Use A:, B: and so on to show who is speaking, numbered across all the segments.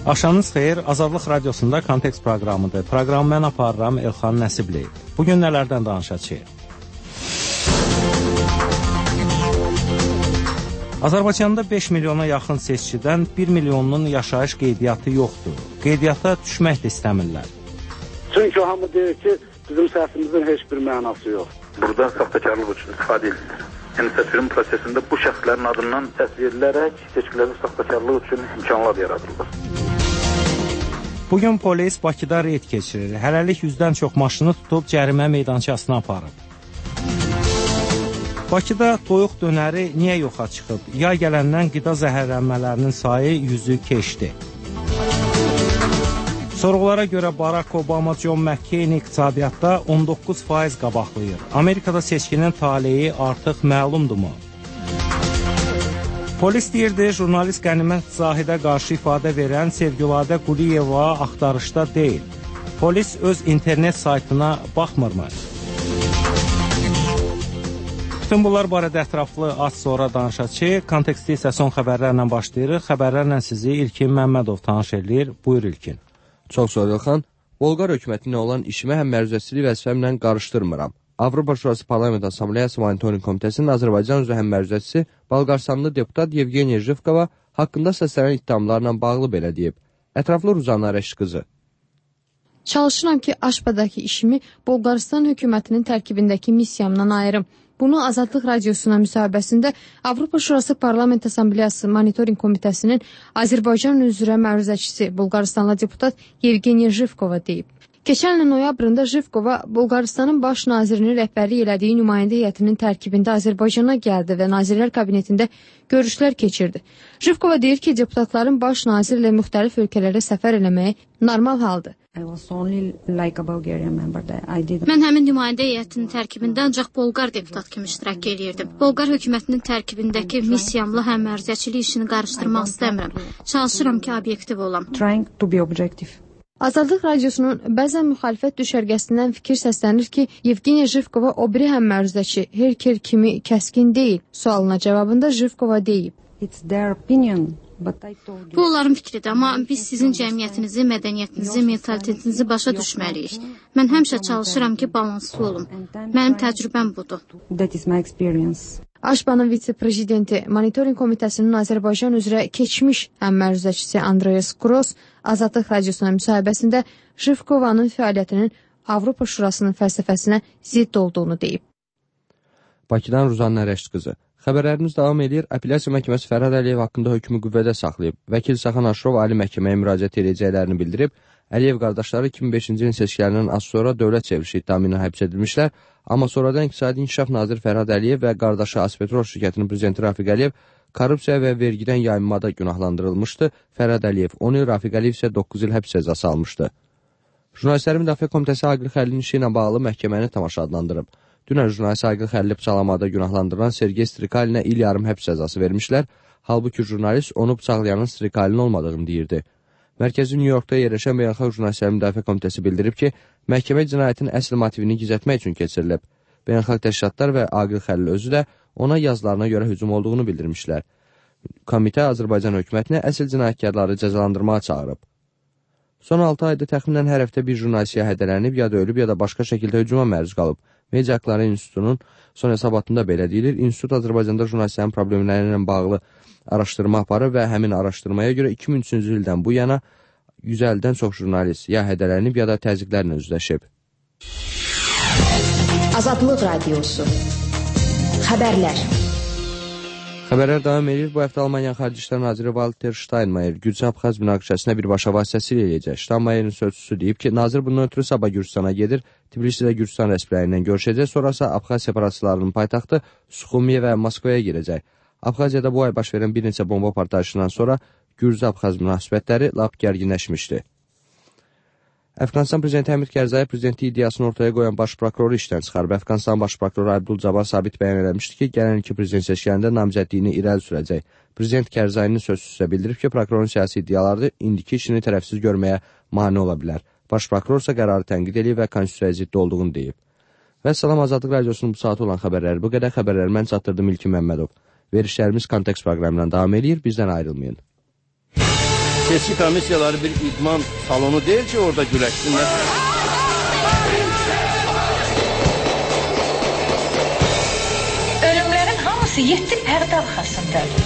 A: Axşamınız xeyir, Azadlıq Radiosunda Kontekst proqramıdır. Proqramı mən aparıram Elxan Nəsibli. Bugün nələrdən danışacağıq? Azərbaycanda 5 milyona yaxın seçkidən 1 milyonun yaşayış qeydiyyatı yoxdur. Qeydiyyata düşmək də istəmirlər.
B: Çünki hamı deyir ki, bizim səsimizin heç bir mənası yoxdur.
C: Burada saxtakarlıq üçün istifadə edilir. Yəni seçkilərin prosesində bu şəxslərin adından təsvir edilərək seçkilərin saxtakarlığı üçün imkanlar yaradılır.
A: Bugün polis Bakıda reyd keçirir. Hələlik 100-dən çox maşını tutub cərimə meydançasına aparıb. Bakıda toyuq dönəri niyə yoxa çıxıb? Yay gələndən qida zəhərlənmələrinin sayı 100-ü keçdi. Sorğulara görə Barack Obama John McCain iqtisadiyyatda 19% qabaqlayır. Amerikada seçkinin taleyi artıq məlumdurmu? Polis deyirdi, jurnalist Qənimət Zahidə qarşı ifadə verən Sevgiladə Quliyeva axtarışda deyil. Polis öz internet saytına baxmırmı? Bütün bunlar barədə ətraflı az sonra danışacağıq. Kontekstli isə son xəbərlərlə başlayırıq. Xəbərlərlə sizi İlkin Məmmədov tanış edir. Buyur İlkin.
D: Çox sağ ol Elxan. Bolqar hökumətinə olan işimi həm məruzəçilik vəzifəmlə qarışdırmıram. Avropa Şurası Parlament Assambleyası Monitoring Komitəsinin Azərbaycan üzrə həm məruzəçisi Balqarsanlı deputat Yevgeniya Jivkova haqqında səslənən ittihamlarla bağlı belə deyib. Ətraflı Ruzanna Rəşqızı.
E: Çalışıram ki, Aşpadakı işimi Bolqaristan hökumətinin tərkibindəki missiyamdan ayırım. Bunu Azadlıq Radiosuna müsahibəsində Avropa Şurası Parlament Assambleyası Monitoring Komitəsinin Azərbaycan üzrə məruzəçisi Bolqaristanlı deputat Yevgeniya Jivkova deyib. Keçən ilin noyabrında Jivkova Bolqaristanın baş nazirinin rəhbərlik elədiyi nümayəndə heyətinin tərkibində Azərbaycana gəldi və Nazirlər Kabinetində görüşlər keçirdi. Jivkova deyir ki, deputatların baş nazirlə müxtəlif ölkələrə səfər eləməyi normal haldır.
F: Mən həmin nümayəndə heyətinin tərkibində ancaq Bolqar deputat kimi iştirak edirdim. Bolqar hökumətinin tərkibindəki missiyamla həm məruzəçilik işini qarışdırmaq istəmirəm. Çalışıram ki, obyektiv olam.
E: Azadlıq Radiosunun bəzən müxalifət düşərgəsindən fikir səslənir ki, Yevgeniya Jivkova o biri həm məruzəçi Herker kimi kəskin deyil. Sualına cavabında Jivkova deyib.
F: Bu onların fikridir, amma biz sizin cəmiyyətinizi, mədəniyyətinizi, mentalitetinizi başa düşməliyik. Mən həmişə çalışıram ki, balanslı olum. Mənim təcrübəm budur.
E: Aşpanın vitse-prezidenti, Monitoring Komitəsinin Azərbaycan üzrə keçmiş həm məruzəçisi Andreas Gross Azadlıq Radiosuna müsahibəsində Jivkovanın fəaliyyətinin Avropa Şurasının fəlsəfəsinə zidd olduğunu deyib.
D: Bakıdan Ruzanna Rəşqızı. Xəbərlərimiz davam edir. Apellyasiya məhkəməsi Fərhad Əliyev haqqında hökmü qüvvədə saxlayıb. Vəkil Saxan Aşrov Ali Məhkəməyə müraciət edəcəklərini bildirib. Əliyev qardaşları 2005-ci ilin seçkilərindən az sonra dövlət çevrilişi ittihamı ilə həbs edilmişlər. Amma sonradan İqtisadi İnkişaf naziri Fərhad Əliyev və qardaşı Aspetrol şirkətinin prezidenti Rafiq Əliyev korrupsiya və vergidən yayınmada günahlandırılmışdı. Fərhad Əliyev 10 il, Rafiq Əliyev isə 9 il həbs cəzası almışdı. Jurnalistlərin Müdafiə Komitəsi Aqil Xəlilin işi ilə bağlı məhkəməni tamaşa adlandırıb. Dünən jurnalist Aqil Xəlili bıçaqlamada günahlandırılan Sergey Strikalinə il yarım həbs cəzası vermişlər. Halbuki jurnalist onu bıçaqlayanın Strikalin olmadığını deyirdi. Mərkəzi New Yorkda yerləşən Beynəlxalq Jurnalistlərin Müdafiə Komitəsi bildirib ki, məhkəmə cinayətin əsl motivini gizlətmək üçün keçirilib. Beynəlxalq təşkilatlar və Aqil Xəlil özü də ona yazılarına görə hücum olduğunu bildirmişlər. Komitə Azərbaycan hökumətini əsl cinayətkarları cəzalandırmağa çağırıb. Son 6 ayda təxminən hər həftə bir jurnalist ya hədələnib, ya da ölüb, ya da başqa şəkildə hücuma məruz qalıb. Media Haqları İnstitutunun son hesabatında belə deyilir. İnstitut Azərbaycanda jurnalistlərin problemləri ilə bağlı araşdırma aparır və həmin araşdırmaya görə 2003-cü ildən bu yana 150-dən çox jurnalist ya hədələnib, ya da təzyiqlərlə üzləşib.
G: Azadlıq Radiosu. Xəbərlər.
D: Xəbərlər davam edir. Bu həftə Almaniyanın Xarici İşlər naziri Walter Steinmeier Gürcü-Abxaz münaqişəsinə birbaşa vasitəsilə eləyəcək. Steinmeierin sözçüsü deyib ki, nazir bundan ötürü sabah Gürcüstana gedir, Tbilisidə Gürcüstan rəsmiləri ilə görüşəcək, sonrası Abxaz separatçılarının paytaxtı Suxumiyə və Moskvaya girəcək. Abxaziyada bu ay baş verən bir neçə bomba partlayışından sonra Gürcü-Abxaz münasibətləri lap gərginləşmişdi. Əfqanistan prezidenti Həmid Kərzayev prezidentlik iddiasını ortaya qoyan baş prokuroru işdən çıxarıb. Əfqanistan baş prokuroru Abdul-Cabbar Sabit bəyan eləmişdi ki, gələn iki prezident seçkilərində namizədliyini irəli sürəcək. Prezident Kərzayinin sözçüsü bildirib ki, prokurorun siyasi iddiaları indiki işini tərəfsiz görməyə mane ola bilər. Baş prokuror isə qərarı tənqid edib və konstitusiyaya ziddi olduğunu deyib. Və salam, Azadlıq Radiosunun bu saatı olan xəbərləri bu qədər. Xəbərləri mən çatdırdım İlkin Məmmədov. Verişlərimiz Kontekst proqramından davam edir, bizdən ayrılmayın.
H: Seçki komissiyaları bir idman salonu deyil ki, orada güləşsinlər.
I: Ölümlərin hamısı 7 pərdə arxasındadır.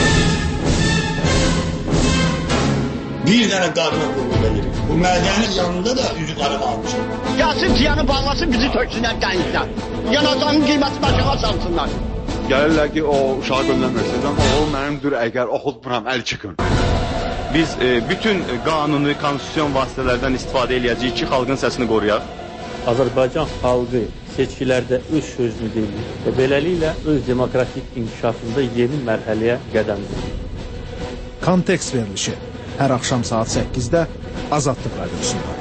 J: Bir dənə qadına qulluq edirik. Bu mədənin yanında da üzükləri qalmışdır.
K: Gəlsin tiyanı bağlasın, bizi töksünlər dənizdən. Yanacağın qiyməti başına salsınlar.
L: Gəlirlər ki, o uşağı göndərməsin. Oğul mənimdir, əgər oxutmuram, əl çıxın. Biz bütün qanuni, konstitusyon vasitələrdən istifadə eləyəcəyik ki, xalqın səsini qoruyaq.
M: Azərbaycan xalqı seçkilərdə öz sözünü deyir və beləliklə öz demokratik inkişafında yeni mərhələyə qədəm qoyur.
N: Kontekst verilişi hər axşam saat 8-də Azadlıq Radiosunda.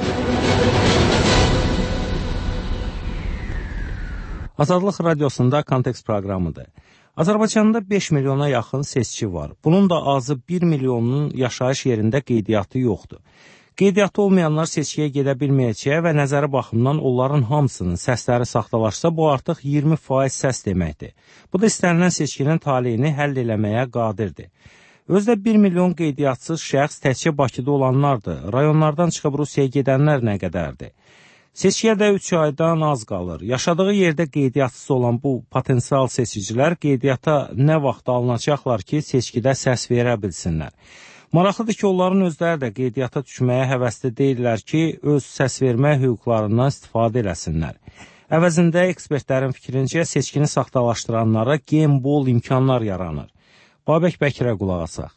A: Azadlıq Radiosunda Kontekst proqramıdır. Azərbaycanda 5 milyona yaxın seçki var. Bunun da azı 1 milyonun yaşayış yerində qeydiyyatı yoxdur. Qeydiyyatı olmayanlar seçkiyə gedə bilməyəcəyə və nəzəri baxımdan onların hamısının səsləri saxtalaşsa, bu artıq 20% səs deməkdir. Bu da istənilən seçkinin taleyini həll eləməyə qadirdir. Özdə 1 milyon qeydiyatsız şəxs təkcə Bakıda olanlardır. Rayonlardan çıxıb Rusiyaya gedənlər nə qədərdir? Seçkiyə də 3 aydan az qalır. Yaşadığı yerdə qeydiyatsız olan bu potensial seçicilər qeydiyyata nə vaxt alınacaqlar ki, seçkidə səs verə bilsinlər. Maraqlıdır ki, onların özləri də qeydiyyata düşməyə həvəsli deyirlər ki, öz səs vermə hüquqlarından istifadə eləsinlər. Əvəzində ekspertlərin fikrincə seçkini saxtalaşdıranlara bol imkanlar yaranır. Babək Bəkirə qulaq asaq.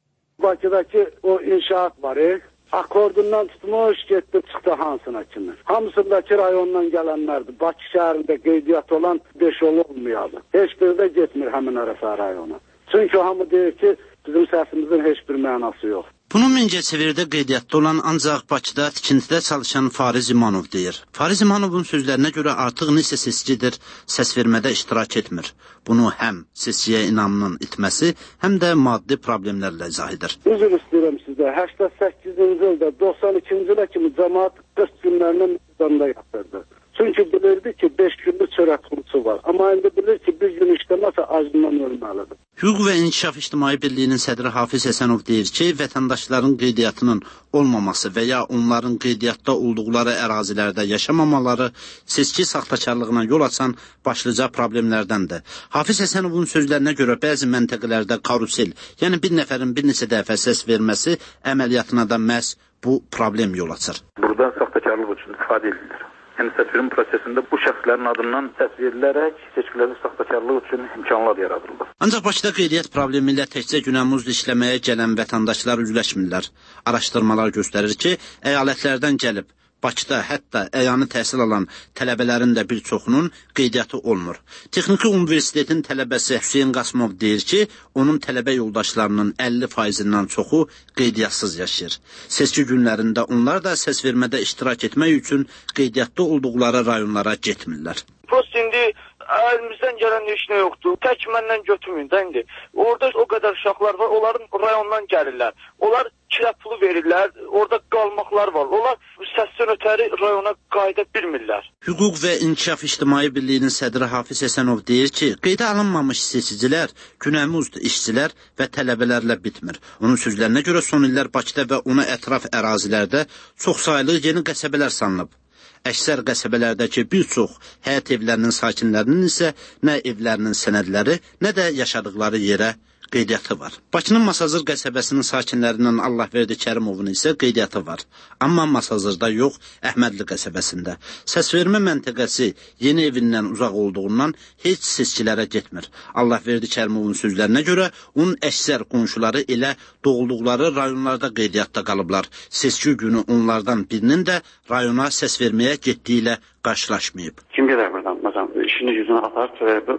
B: Bakıdakı o inşaat var, akordundan tutmuş, getdi, çıxdı hansına kimi. Hamısındakı rayondan gələnlərdir. Bakı şəhərində qeydiyyat olan 5 olmayadı. Heç biri də getmir həmin arası rayona. Çünki hamı deyir ki, bizim səsimizin heç bir mənası yox.
O: Bunu Mingəçevirdə qeydiyyatda olan ancaq Bakıda tikintidə çalışan Fariz İmanov deyir. Fariz İmanovun sözlərinə görə artıq neçə seçicidir, səs vermədə iştirak etmir. Bunu həm seçkiyə inamının itməsi, həm də maddi problemlərlə izah edir.
B: Üzr istəyirəm sizdə, 88-ci ildə, 92-ci ilə kimi cəmaat 40 günlərinin meydanında yatırdı. Çünki bilirdi ki, 5 günlük çörək pulusu var. Amma indi bilir ki, bir gün işləməsə acından ölməlidir.
O: Hüquq və İnkişaf İctimai Birliyinin sədri Hafiz Həsənov deyir ki, vətəndaşların qeydiyyatının olmaması və ya onların qeydiyyatda olduqları ərazilərdə yaşamamaları seçki saxtakarlığına yol açan başlıca problemlərdəndir. Hafiz Həsənovun sözlərinə görə bəzi məntəqələrdə karusel, yəni bir nəfərin bir neçə dəfə səs verməsi əməliyyatına da məhz bu problem yol açır.
C: Burada saxtakarlıq üçün istifadə edilir. Yəni səsverin prosesində bu şəxslərin adından səs verilərək seçkilərin saxtakarlığı üçün imkanlar yaradılır.
O: Ancaq Bakıda qeydiyyat problemi ilə təkcə günəmuzda işləməyə gələn vətəndaşlar üzləşmirlər. Araşdırmalar göstərir ki, əyalətlərdən gəlib Bakıda hətta əyani təhsil alan tələbələrin də bir çoxunun qeydiyyatı olmur. Texniki Universitetin tələbəsi Hüseyin Qasımov deyir ki, onun tələbə yoldaşlarının 50%-dən çoxu qeydiyatsız yaşayır. Seçki günlərində onlar da səs vermədə iştirak etmək üçün qeydiyyatda olduqları rayonlara getmirlər.
P: Prost indi əlimizdən gələn heç nə yoxdur. Tək məndən götürməyin də indi. Orada o qədər uşaqlar var, onların rayondan gəlirlər. Onlar kirə pulu verirlər, orada qalmaqlar var. Onlar səsdən ötəri rayona qayıda bilmirlər.
O: Hüquq və İnkişaf İctimai Birliyinin sədri Hafiz Həsənov deyir ki, qeydə alınmamış seçicilər, günəmuzd işçilər və tələbələrlə bitmir. Onun sözlərinə görə son illər Bakıda və ona ətraf ərazilərdə çoxsaylı yeni qəsəbələr salınıb. Əksər qəsəbələrdəki bir çox həyət evlərinin sakinlərinin isə nə evlərinin sənədləri, nə də yaşadıkları yerə qeydiyyatı var. Bakının Masazır qəsəbəsinin sakinlərindən Allahverdi Kərimovun isə qeydiyyatı var. Amma Masazırda yox, Əhmədli qəsəbəsində. Səsvermə məntəqəsi yeni evindən uzaq olduğundan heç seçkilərə getmir. Allahverdi Kərimovun sözlərinə görə onun əksər qonşuları elə doğulduqları rayonlarda qeydiyyatda qalıblar. Seçki günü onlardan birinin də rayona səs verməyə getdiyi ilə qarşılaşmayıb.
Q: Kim gedər buradan? Məsələn, işini gücünü atar,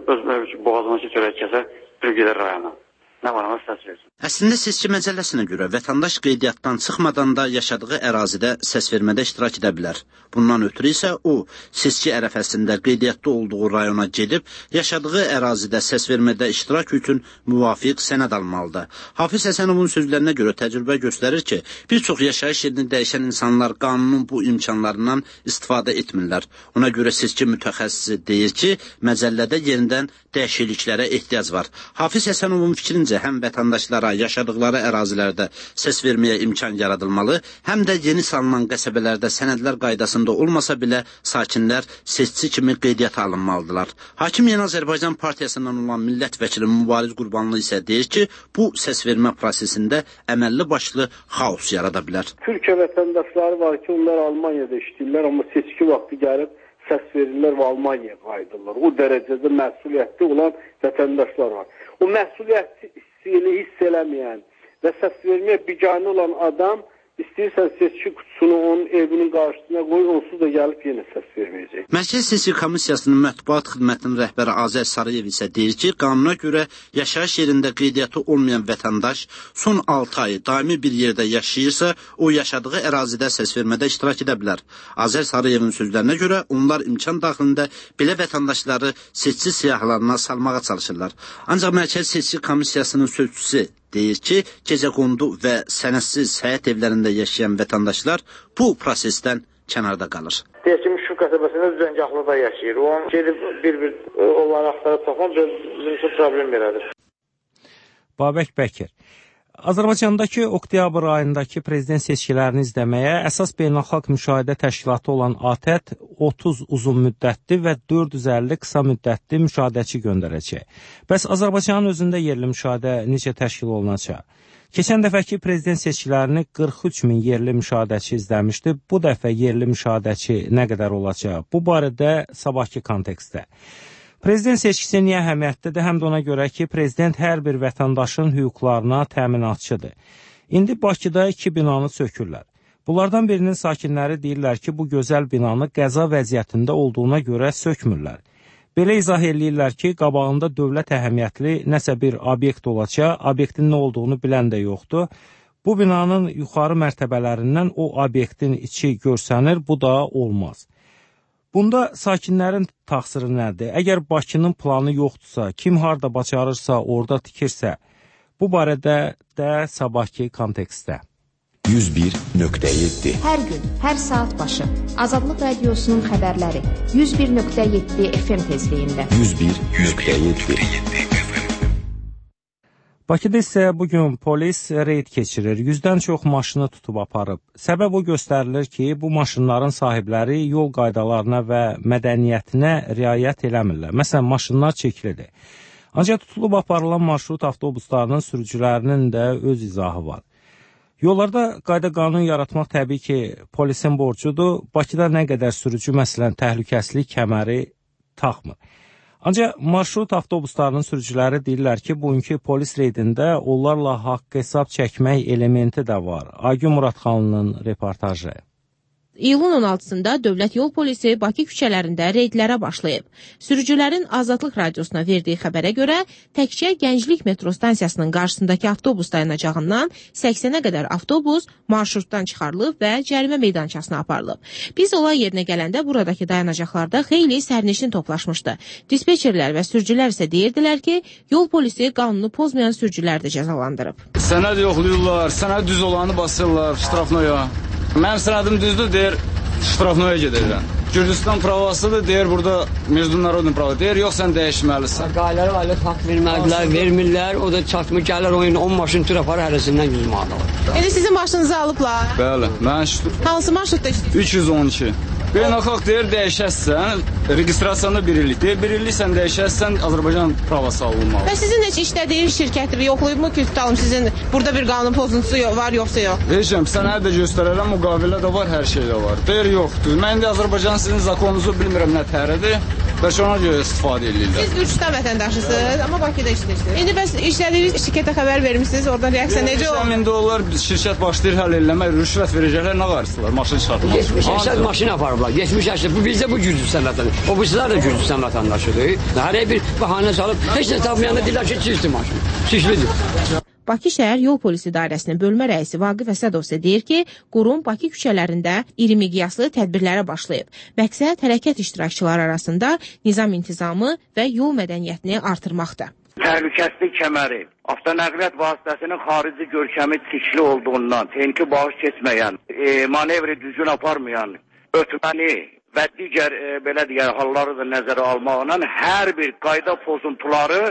Q: öz boğazındakı çörək kəsər, bir gedər rayona. Nə var, ama səs versin.
O: Əslində seçki məcəlləsinə görə vətəndaş qeydiyyatdan çıxmadan da yaşadığı ərazidə səs vermədə iştirak edə bilər. Bundan ötürü isə o, seçki ərəfəsində qeydiyyatda olduğu rayona gedib, yaşadığı ərazidə səs vermədə iştirak üçün müvafiq sənəd almalıdır. Hafiz Həsənovun sözlərinə görə təcrübə göstərir ki, bir çox yaşayış yerini dəyişən insanlar qanunun bu imkanlarından istifadə etmirlər. Ona görə seçki mütəxəssisi deyir ki, məcəllədə yenidən dəyişikliklərə ehtiyac var. Hafiz Həsənovun fikrincə Məncə, həm vətəndaşlara yaşadıkları ərazilərdə səs verməyə imkan yaradılmalı, həm də yeni salınan qəsəbələrdə sənədlər qaydasında olmasa belə sakinlər seçici kimi qeydiyyata alınmalıdırlar. Hakim Yeni Azərbaycan Partiyasından olan millət vəkili Mübariz Qurbanlı isə deyir ki, bu səs vermə prosesində əməlli başlı xaos yarada bilər.
R: Türkiyə vətəndaşları var ki, onlar Almaniyada işləyirlər, amma seçki vaxtı gəlib səs verirlər və Almaniyaya qayıdırlar. O dərəcədə məsuliyyətli olan vətəndaşlar var. O məsuliyyətini hiss eləməyən və səs verməyə biganə olan adam İstəyirsən seçki kutusunu onun evinin qarşısına qoy, onsuz da gəlib yenə səs verməyəcək.
O: Mərkəzi Seçki Komissiyasının mətbuat xidmətinin rəhbəri Azər Sarıyev isə deyir ki, qanuna görə yaşayış yerində qeydiyyatı olmayan vətəndaş son 6 ayı daimi bir yerdə yaşayırsa, o yaşadığı ərazidə səs vermədə iştirak edə bilər. Azər Sarıyevin sözlərinə görə onlar imkan daxilində belə vətəndaşları seçki siyahılarına salmağa çalışırlar. Ancaq Mərkəzi Seçki Komissiyasının sözçüsü deyir ki, gecəqondu və sənədsiz həyət evlərində yaşayan vətəndaşlar bu prosesdən kənarda qalır.
S: Deyir ki, Müşfiq qəsəbəsində düzəngahlıda yaşayır. Onu gedib bir-bir onları axtarıb tapan bizim üçün problem yaradır.
A: Babək Bəkir. Azərbaycandakı oktyabr ayındakı prezident seçkilərini izləməyə əsas beynəlxalq müşahidə təşkilatı olan ATƏT 30 uzun müddətli və 450 qısa müddətli müşahidəçi göndərəcək. Bəs Azərbaycanın özündə yerli müşahidə necə təşkil olunacaq? Keçən dəfəki prezident seçkilərini 43 min yerli müşahidəçi izləmişdi. Bu dəfə yerli müşahidəçi nə qədər olacaq? Bu barədə sabahki kontekstdə. Prezident seçkisi niyə əhəmiyyətlidir? Həm də ona görə ki, prezident hər bir vətəndaşın hüquqlarına təminatçıdır. İndi Bakıda 2 binanı sökürlər. Bunlardan birinin sakinləri deyirlər ki, bu gözəl binanı qəza vəziyyətində olduğuna görə sökmürlər. Belə izah eləyirlər ki, qabağında dövlət əhəmiyyətli nəsə bir obyekt olacaq, obyektin nə olduğunu bilən də yoxdur. Bu binanın yuxarı mərtəbələrindən o obyektin içi görsənir, bu da olmaz. Bunda sakinlərin təqsiri nədir? Əgər Bakının planı yoxdursa, kim harda bacarırsa, orada tikirsə, bu barədə də sabahki kontekstdə.
G: 101.7 Hər gün, hər saat başı Azadlıq Radiosunun xəbərləri 101.7 FM tezliyində 101.7
A: Bakıda isə bugün polis reyd keçirir. 100-dən çox maşını tutub aparıb. Səbəb o göstərilir ki, bu maşınların sahibləri yol qaydalarına və mədəniyyətinə riayət eləmirlər. Məsələn, maşınlar çəkilidir. Ancaq tutulub aparılan marşrut avtobuslarının sürücülərinin də öz izahı var. Yollarda qayda-qanun yaratmaq təbii ki, polisin borcudur. Bakıda nə qədər sürücü, məsələn, təhlükəsizlik kəməri taxmır. Ancaq marşrut avtobuslarının sürücüləri deyirlər ki, bugünkü polis reydində onlarla haqq hesab çəkmək elementi də var. Aygün Muradxanlının reportajı.
T: İyulun 16-sında Dövlət Yol Polisi Bakı küçələrində reydlərə başlayıb. Sürücülərin Azadlıq Radiosuna verdiyi xəbərə görə təkcə Gənclik metro stansiyasının qarşısındakı avtobus dayanacağından 80-ə qədər avtobus marşrutdan çıxarılıb və cərimə meydançasına aparılıb. Biz olay yerinə gələndə buradakı dayanacaqlarda xeyli sərnişin toplaşmışdı. Dispetçerlər və sürücülər isə deyirdilər ki, yol polisi qanunu pozmayan sürücüləri də cəzalandırıb.
U: Sənəd yoxlayırlar, sənəd düz olanı basırlar ştrafnoya. Mənim sənədim düzdür, deyir, ştrafnoya gedirlər. Gürcüstan pravasıdır, deyir, burada Международный prava. Deyir, yox, sən dəyişməlisən.
V: Qayları alıb haqq vermədilər, vermirlər. O da çatmı gəlir, oyun 10 maşın tür apar, hərəsindən 100 manat alır.
T: İndi sizin maşınınızı alıblar?
U: Bəli, mən
T: hansı marşrutda işləyirsən?
U: 312. Beynəlxalq deyir, dəyişəsən, registrasiyanda bir illik. Deyir, bir illik sən dəyişəsən, Azərbaycan pravası alınmalı.
T: Və sizin heç işlədiyi şirkətdir, yoxlayıbmı ki, tutalım sizin burada bir qanun pozuntusu var, yoxsa yox?
U: Deyəcəm, sənəd də göstərərəm, müqavilə də var, hər şey də var. Deyir, yoxdur. Mən indi Azərbaycan sizin zakonunuzu bilmirəm nə tərədir. Və ona görə istifadə edirlər.
T: Siz Gürcüstan vətəndaşısınız, amma Bakıda işləyirsiniz. İndi bəs işlədiyiniz şirkətə xəbər vermişsiniz, oradan reaksiya necə olur?
U: İndi onlar şirkət başlayır həll eləmək, rüşvət verəcəklər, nə qarşısılar, maşın çıxartmaq.
V: 70-80 maşın aparıblar, 70-80, bu bizdə bu Gürcüstan vətəndaşı, o bizlər də Gürcüstan vətəndaşıdır. Hər bir bəhanə çalıb, heç nə tapmayanda deyirlər ki, çirkli maşın, çirklidir.
T: Bakı şəhər yol polisi dairəsinin bölmə rəisi Vaqif Əsədov isə deyir ki, qurum Bakı küçələrində iri miqyaslı tədbirlərə başlayıb. Məqsəd hərəkət iştirakçıları arasında nizam-intizamı və yol mədəniyyətini artırmaqdır.
W: Təhlükəsizlik kəməri, avtonəqliyyat vasitəsinin xarici görkəmi tikli olduğundan, texniki bağış keçməyən, manevri düzgün aparmayan, ötməni və digər belə digər halları da nəzərə almaqla hər bir qayda pozuntuları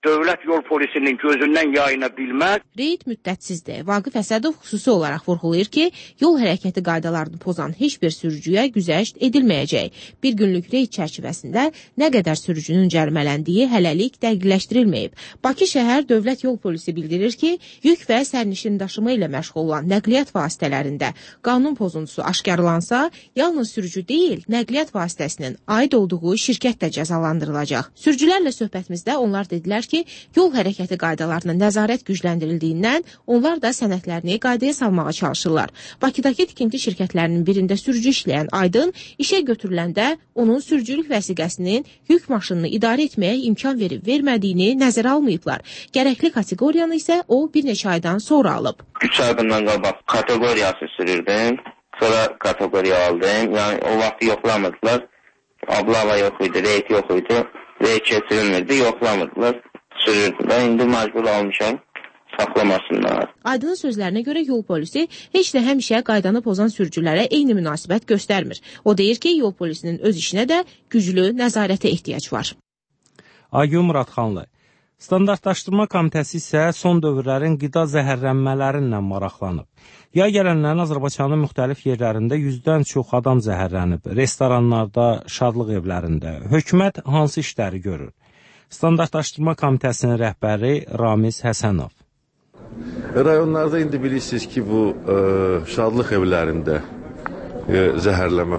W: dövlət yol polisinin gözündən yayına bilməz.
T: Reyd müddətsizdir. Vaqif Əsədov xüsusi olaraq vurğulayır ki, yol hərəkəti qaydalarını pozan heç bir sürücüyə güzəşt edilməyəcək. Bir günlük reyd çərçivəsində nə qədər sürücünün cərimələndiyi hələlik dəqiqləşdirilməyib. Bakı şəhər Dövlət Yol Polisi bildirir ki, yük və sərnişin daşıma ilə məşğul olan nəqliyyat vasitələrində qanun pozuntusu aşkarlansa, yalnız sürücü deyil, nəqliyyat vasitəsinin aid olduğu şirkət də cəzalandırılacaq. Sürücülərlə söhbətimizdə onlar dedilər ki, yol hərəkəti qaydalarına nəzarət gücləndirildiyindən onlar da sənədlərini qaydaya salmağa çalışırlar. Bakıdakı tikinti şirkətlərinin birində sürücü işləyən Aydın işə götürüləndə onun sürücülük vəsiqəsinin yük maşınını idarə etməyə imkan verib-vermədiyini nəzərə almayıblar. Gərəkli kateqoriyanı isə o bir neçə aydan sonra alıb.
D: 3 ay bundan qabaq kateqoriyası sürürdüm. Sonra kategoriya aldım. Yəni o vaxt yoxlamırdılar. Ablava yox idi, reyt yox idi. Reyt keçirilmirdi, yoxlamırdılar. Sürürdülər. İndi məcbur almışam. Saxlamasınlar.
T: Aydının sözlərinə görə yol polisi heç də həmişə qaydanı pozan sürücülərə eyni münasibət göstərmir. O deyir ki, yol polisinin öz işinə də güclü nəzarətə ehtiyac var.
A: Aygün Muradxanlı. Standartlaşdırma komitəsi isə son dövrlərin qida zəhərlənmələrinlə maraqlanıb. Yay gələnlərin Azərbaycanın müxtəlif yerlərində 100-dən çox adam zəhərlənib. Restoranlarda, şadlıq evlərində. Hökumət hansı işləri görür? Standartlaşdırma komitəsinin rəhbəri Ramiz Həsənov.
E: Rayonlarda indi bilirsiniz ki, bu şadlıq evlərində zəhərlənmə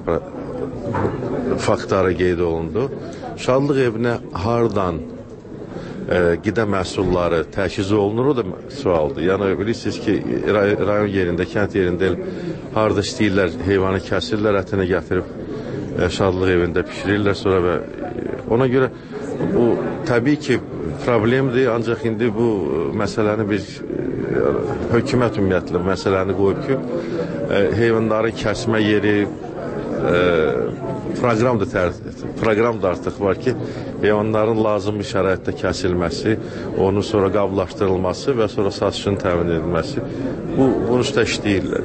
E: faktları qeyd olundu. Şadlıq evinə hardan qida məhsulları təchiz olunur, o da sualdır. Yəni, bilirsiniz ki, rayon yerində, kənd yerində harada istəyirlər, heyvanı kəsirlər, ətini gətirib şadlıq evində pişirirlər sonra və ona görə bu təbii ki, problemdir, ancaq indi bu məsələni biz hökumət ümumiyyətlə məsələni qoyub ki, heyvanların kəsmə yeri proqram da artıq var ki, heyvanların lazımlı şəraitdə kəsilməsi, onun sonra qablaşdırılması və sonra satışının təmin edilməsi, bunun üstə işləyirlər.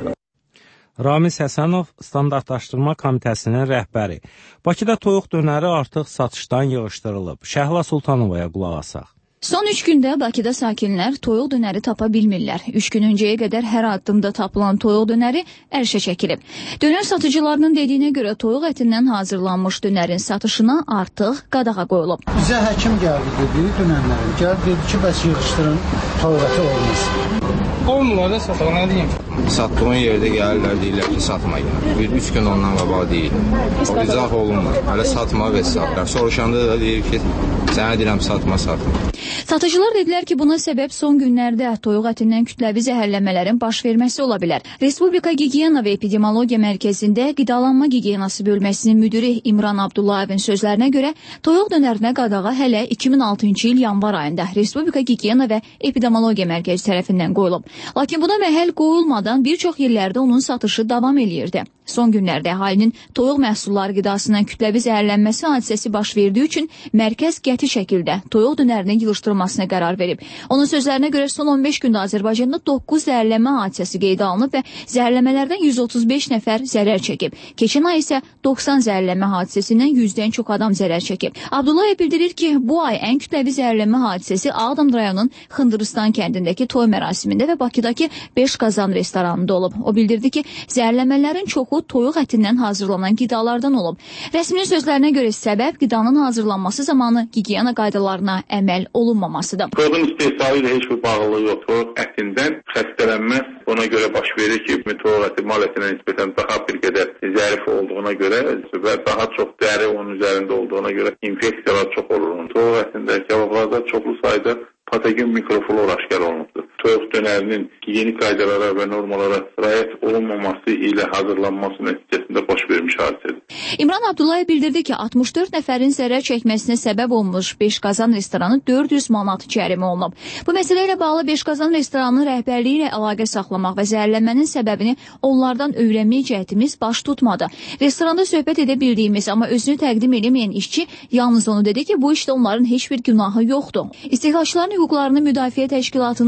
A: Ramiz Həsənov standartlaşdırma komitəsinin rəhbəri. Bakıda toyuq dönəri artıq satışdan yığışdırılıb. Şəhla Sultanovaya qulaq asaq.
F: Son 3 gündə Bakıda sakinlər toyuq dönəri tapa bilmirlər. 3 gün öncəyə qədər hər addımda tapılan toyuq dönəri ərşə çəkilib. Dönər satıcılarının dediyinə görə toyuq ətindən hazırlanmış dönərin satışına artıq qadağa qoyulub.
X: Bizə həkim gəldi dedi, dönərlərin. Gəldi dedi ki, bəs yığışdırın, toyuq əti olmasın. Olmurlar da sataq, nə deyim?
Y: Satdığın yerdə gəlirlər, deyirlər ki, satmayın. 3 gün ondan qabaq deyil. İzah olunmur. Hələ satma və satlar. Soruşanda da deyir ki, sənə deyirəm satma.
F: Satıcılar dedilər ki, buna səbəb son günlərdə toyuq ətindən kütləvi zəhərlənmələrin baş verməsi ola bilər. Respublika Gigiyena və Epidemiologiya Mərkəzində Qidalanma Gigiyenası bölməsinin müdiri İmran Abdullayevin sözlərinə görə toyuq dönərinə qadağa hələ 2006-cı il yanvar ayında Respublika Gigiyena və Epidemiologiya Mərkəzi tərəfindən qoyulub. Lakin buna məhəl qoyulmadan bir çox yerlərdə onun satışı davam eləyirdi. Son günlərdə əhalinin toyuq məhsulları qidasından kütləvi zəhərlənməsi hadisəsi baş verdiyi üçün mərkəz qəti şəkildə toyuq dönərinin yığışdırılmasına qərar verib. Onun sözlərinə görə son 15 gündə Azərbaycanda 9 zəhərlənmə hadisəsi qeydə alınıb və zəhərlənmələrdən 135 nəfər zərər çəkib. Keçən ay isə 90 zəhərlənmə hadisəsindən 100-dən çox adam zərər çəkib. Abdullayev bildirir ki, bu ay ən kütləvi zəhərlənmə hadisəsi Ağdam rayonunun Xındırıstan kəndindəki toy mərasimində və Bakıdakı 5 qazan restoranında olub. O bildirdi ki, zəhərlənmələrin çoxu toyuq ətindən hazırlanan qidalardan olub. Rəsminin sözlərinə görə səbəb qidanın hazırlanması zamanı gigiyena qaydalarına əməl olunmamasıdır.
C: Toyuğun istehsalı ilə heç bir bağlılığı yox. Toyuq ətindən xəstələnmə ona görə baş verir ki, toyuq əti mal ətinə nisbətən daha bir qədər zərif olduğuna görə və daha çox dəri onun üzərində olduğuna görə infeksiyalar çox olur. Toyuq ətində kebablarda çoxlu sayda patogen mikroflor aşkar olunubdur. Toyuq dönərinin yeni qaydalara və normalara riayət olunmaması ilə hazırlanması nəticəsində baş vermiş hadisədir.
F: İmran Abdullayev bildirdi ki, 64 nəfərin zərər çəkməsinə səbəb olmuş 5 qazan restoranı 400 manat cərimə olunub. Bu məsələ ilə bağlı 5 qazan restoranının rəhbərliyi ilə əlaqə saxlamaq və zəhərlənmənin səbəbini onlardan öyrənmək cəhdimiz baş tutmadı. Restoranda söhbət edə bildiyimiz, amma özünü təqdim edəməyən işçi yalnız onu dedi ki, bu işdə onların heç bir günahı yoxdur. İstehlakçıların hüquqlarını müdafiə təşkilatının rəhbəri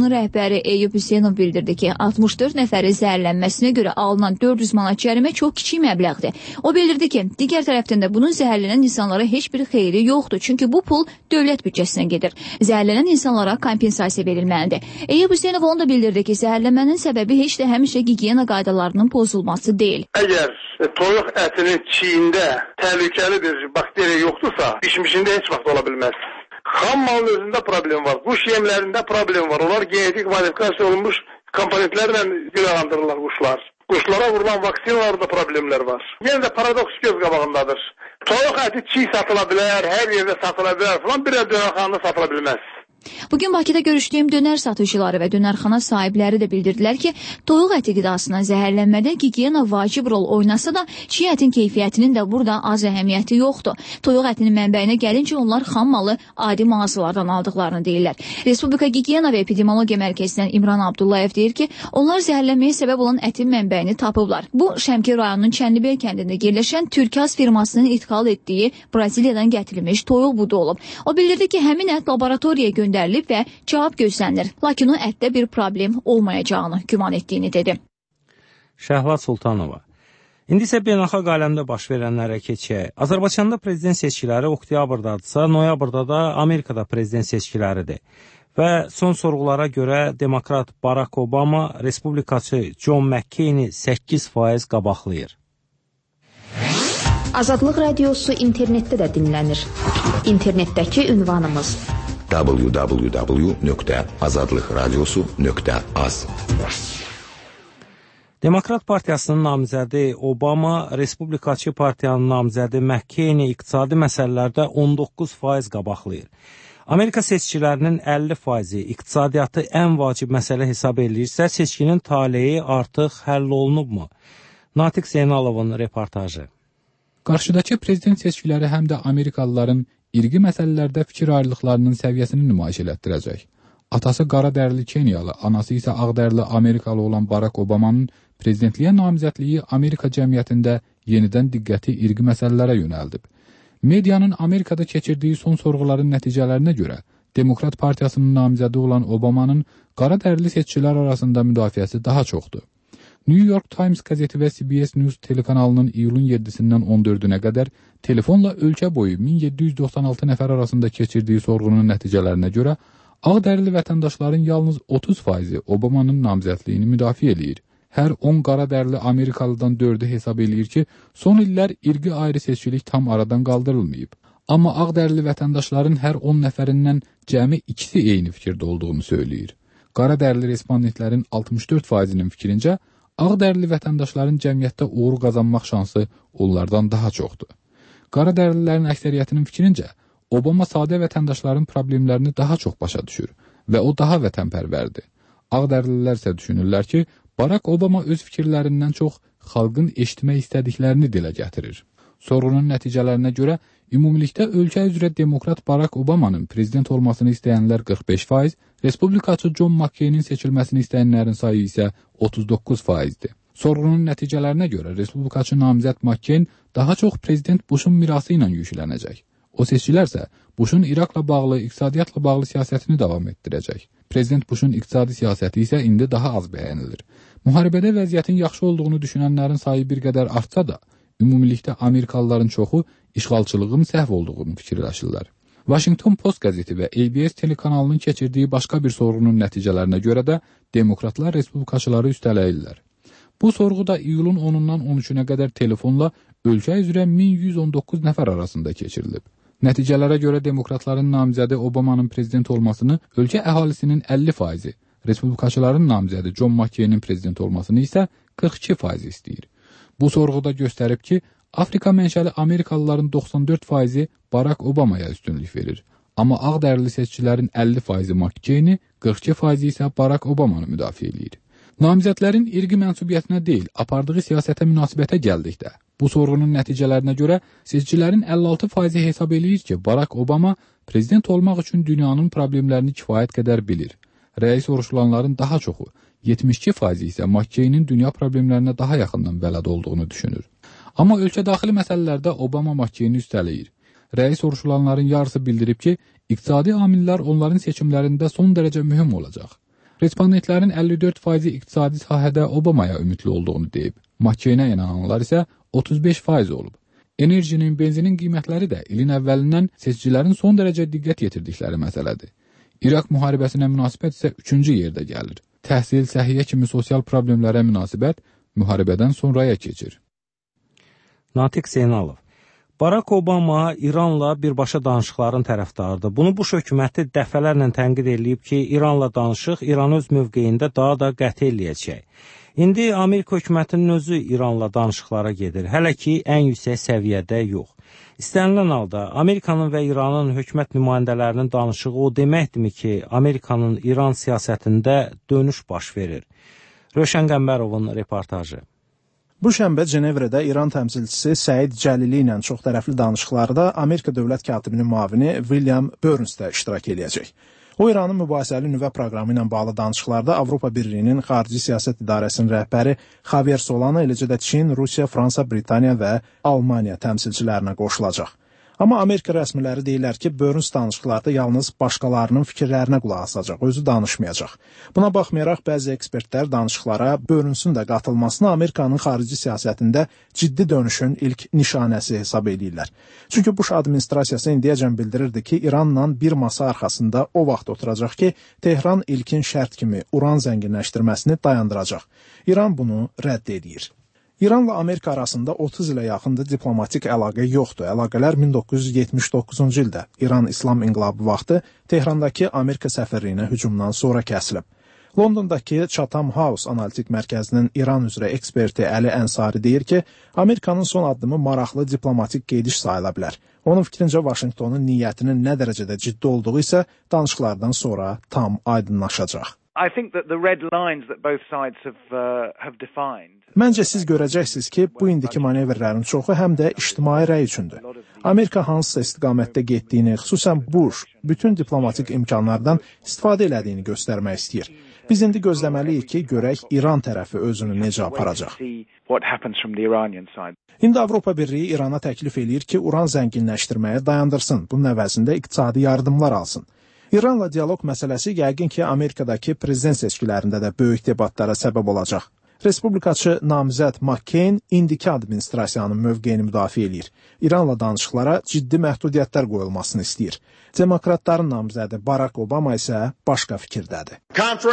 F: rəhbəri Eyüp Hüseynov bildirdi ki, 64 nəfəri zəhərlənməsinə görə alınan 400 manat cərimə çox kiçik məbləğdir. O bildirdi ki, digər tərəfdən də bunun zəhərlənən insanlara heç bir xeyri yoxdur, çünki bu pul dövlət büdcəsinə gedir. Zəhərlənən insanlara kompensasiya verilməlidir. Eyüp Hüseynov onu da bildirdi ki, zəhərlənmənin səbəbi heç də həmişə gigiyena qaydalarının pozulması deyil.
H: Əgər toyuq ətinin çiyində təhlükəli bir bakteriya yoxdursa, pişmişində heç vaxt ola bilməz. Xam malın özündə problem var, quş yemlərində problem var. Onlar genetik modifikasiya olunmuş komponentlərlə qidalandırırlar quşlar. Quşlara vurulan vaksinalarda problemlər var. Yenə də paradoks göz qabağındadır. Toyuq əti çiğ satıla bilər, hər yerdə satıla bilər falan, bir dönərxanada satıla bilməz.
F: Bugün Bakıda görüşdüyüm dönər satıcıları və dönərxana sahibləri də bildirdilər ki, toyuq əti qidasına zəhərlənmədə gigiyena vacib rol oynasa da, çiğ ətin keyfiyyətinin də burada az əhəmiyyəti yoxdur. Toyuq ətinin mənbəyinə gəlincə onlar xam malı adi mağazalardan aldıqlarını deyirlər. Respublika Gigiyena və Epidemiologiya Mərkəzindən İmran Abdullayev deyir ki, onlar zəhərlənməyə səbəb olan ətin mənbəyini tapıblar. Bu, Şəmkir rayonunun Çənlibel kəndində yerləşən Türkaz firmasının idxal etdiyi Braziliyadan gətirilmiş toyuq budu olub. O bildirdi ki, həmin ət laboratoriyaya göndərilib və cavab gözlənilir. Lakin o ətdə bir problem olmayacağını güman etdiyini dedi.
A: Şəhla Sultanova. İndi isə beynəlxalq aləmdə baş verənlərə keçək. Azərbaycanda prezident seçkiləri oktyabrdadısa, noyabrda da Amerikada prezident seçkiləridir. Və son sorğulara görə demokrat Barack Obama respublikaçı John McCain-i 8% qabaqlayır.
G: Azadlıq Radiosu internetdə də dinlənir. İnternetdəki ünvanımız www.azadlıqradiosu.az.
A: Demokrat Partiyasının namizədi Obama, Respublikaçı Partiyanın namizədi McCain-i iqtisadi məsələlərdə 19% qabaqlayır. Amerika seçkilərinin 50%-i iqtisadiyyatı ən vacib məsələ hesab edilirsə, seçkinin taleyi artıq həll olunubmu? Natiq Zeynalovun reportajı.
I: Qarşıdakı prezident seçkiləri həm də Amerikalıların irqi məsələlərdə fikir ayrılıqlarının səviyyəsini nümayiş elətdirəcək. Atası qaradərili Kenyalı, anası isə ağdərili Amerikalı olan Barack Obamanın prezidentliyə namizədliyi Amerika cəmiyyətində yenidən diqqəti irqi məsələlərə yönəldib. Medianın Amerikada keçirdiyi son sorğuların nəticələrinə görə Demokrat Partiyasının namizədi olan Obamanın qaradərili seçicilər arasında müdafiəsi daha çoxdur. New York Times qəzeti və CBS News telekanalının iyulun 7-dən 14-ünə qədər telefonla ölkə boyu 1796 nəfər arasında keçirdiyi sorğunun nəticələrinə görə ağdərili vətəndaşların yalnız 30%-i Obamanın namizədliyini müdafiə eləyir. Hər 10 qaradərili Amerikalıdan 4-ü hesab eləyir ki, son illər irqi ayrı seçkilik tam aradan qaldırılmayıb. Amma ağdərili vətəndaşların hər 10 nəfərindən cəmi ikisi eyni fikirdə olduğunu söyləyir. Qaradərili respondentlərin 64%-nin fikrincə, ağdərili vətəndaşların cəmiyyətdə uğur qazanmaq şansı onlardan daha çoxdur. Qaradərlilərin əksəriyyətinin fikrincə, Obama sadə vətəndaşların problemlərini daha çox başa düşür və o daha vətənpərvərdir. Ağdərlilər isə düşünürlər ki, Barack Obama öz fikirlərindən çox xalqın eşitmək istədiklərini dilə gətirir. Sorğunun nəticələrinə görə ümumilikdə ölkə üzrə demokrat Barack Obamanın prezident olmasını istəyənlər 45%, respublikaçı John McCain-in seçilməsini istəyənlərin sayı isə 39%-dir. Sorğunun nəticələrinə görə respublikaçı namizəd McCain daha çox prezident Bush'un mirası ilə yüklənəcək. O seçkilərsə Bush'un İraqla bağlı, iqtisadiyyatla bağlı siyasətini davam etdirəcək. Prezident Bush'un iqtisadi siyasəti isə indi daha az bəyənilir. Müharibədə vəziyyətin yaxşı olduğunu düşünənlərin sayı bir qədər artsa da, ümumilikdə Amerikalıların çoxu işğalçılığın səhv olduğunu fikirləşirlər. Washington Post qəzeti və ABS telekanalının keçirdiyi başqa bir sorğunun nəticələrinə görə də demokratlar respublikaçıları üstələyirlər. Bu sorğu da iyulun 10-dan 13-ünə qədər telefonla ölkə üzrə 1119 nəfər arasında keçirilib. Nəticələrə görə demokratların namizədi Obamanın prezident olmasını ölkə əhalisinin 50%-i, respublikaçıların namizədi John McCain-in prezident olmasını isə 42% istəyir. Bu sorğuda göstərib ki, Afrika mənşəli Amerikalıların 94%-i Barack Obamaya üstünlük verir. Amma ağdərili seçicilərin 50%-i McCain-i, 42%-i isə Barack Obamanı müdafiə edir. Namizədlərin irqi mənsubiyyətinə deyil, apardığı siyasətə münasibətə gəldikdə, bu sorğunun nəticələrinə görə seçicilərin 56%-i hesab eləyir ki, Barack Obama prezident olmaq üçün dünyanın problemlərini kifayət qədər bilir. Rəy soruşulanların daha çoxu, 72% isə McCain-in dünya problemlərinə daha yaxından bələd olduğunu düşünür. Amma ölkə daxili məsələlərdə Obama McCain-i üstələyir. Rəy soruşulanların yarısı bildirib ki, iqtisadi amillər onların seçimlərində son dərəcə mühüm olacaq. Respondentlərin 54% iqtisadi sahədə Obamaya ümidli olduğunu deyib. McCainə inananlar isə 35% olub. Enerjinin, benzinin qiymətləri də ilin əvvəlindən seçicilərin son dərəcə diqqət yetirdikləri məsələdir. İraq müharibəsinə münasibət isə 3-cü yerdə gəlir. Təhsil, səhiyyə kimi sosial problemlərə münasibət müharibədən sonraya keçir.
A: Natiq Zeynalov. Barack Obama İranla birbaşa danışıqların tərəfdarıdır. Bunu Bush hökuməti dəfələrlə tənqid edib ki, İranla danışıq İranı öz mövqeyində daha da qəti eləyəcək. İndi Amerika hökumətinin özü İranla danışıqlara gedir, hələ ki ən yüksək səviyyədə yox. İstənilən halda Amerikanın və İranın hökumət nümayəndələrinin danışığı o deməkdirmi ki, Amerikanın İran siyasətində dönüş baş verir? Rövşən Qəmbərovun reportajı.
J: Bu şənbə Cenevrədə İran təmsilçisi Səid Cəlili ilə çoxtərəfli danışıqlarda Amerika dövlət katibinin müavini William Burns də iştirak edəcək. O, İranın mübahisəli nüvə proqramı ilə bağlı danışıqlarda Avropa Birliyinin Xarici Siyasət İdarəsinin rəhbəri Javier Solana, eləcə də Çin, Rusiya, Fransa, Britaniya və Almaniya təmsilçilərinə qoşulacaq. Amma Amerika rəsmiləri deyirlər ki, Burns danışıqlarda yalnız başqalarının fikirlərinə qulaq asacaq, özü danışmayacaq. Buna baxmayaraq bəzi ekspertlər danışıqlara Burnsun da qatılmasını Amerikanın xarici siyasətində ciddi dönüşün ilk nişanəsi hesab edirlər. Çünki Bush administrasiyası indiyəcən bildirirdi ki, İranla bir masa arxasında o vaxt oturacaq ki, Tehran ilkin şərt kimi uran zənginləşdirməsini dayandıracaq. İran bunu rədd edir. İranla Amerika arasında 30 ilə yaxındır diplomatik əlaqə yoxdur. Əlaqələr 1979-cu ildə İran İslam İnqilabı vaxtı Tehrandakı Amerika səfirliyinə hücumdan sonra kəsilib. Londondakı Chatham House analitik mərkəzinin İran üzrə eksperti Əli Ənsari deyir ki, Amerikanın son addımı maraqlı diplomatik qeydiş sayıla bilər. Onun fikrincə Vaşinqtonun niyyətinin nə dərəcədə ciddi olduğu isə danışıqlardan sonra tam aydınlaşacaq. Məncə siz görəcəksiniz ki, bu indiki manevrlərin çoxu həm də ictimai rəy üçündür. Amerika hansısa istiqamətdə getdiyini, xüsusən Bush, bütün diplomatik imkanlardan istifadə elədiyini göstərmək istəyir. Biz indi gözləməliyik ki, görək İran tərəfi özünü necə aparacaq. İndi Avropa Birliyi İrana təklif eləyir ki, uran zənginləşdirməyə dayandırsın, bunun əvəzində iqtisadi yardımlar alsın. İranla dialoq məsələsi yəqin ki, Amerikadakı prezident seçkilərində də böyük debatlara səbəb olacaq. Respublikaçı namizəd McCain indiki administrasiyanın mövqeyini müdafiə edir. İranla danışıqlara ciddi məhdudiyyətlər qoyulmasını istəyir. Demokratların namizədi Barack Obama isə başqa fikirdədir.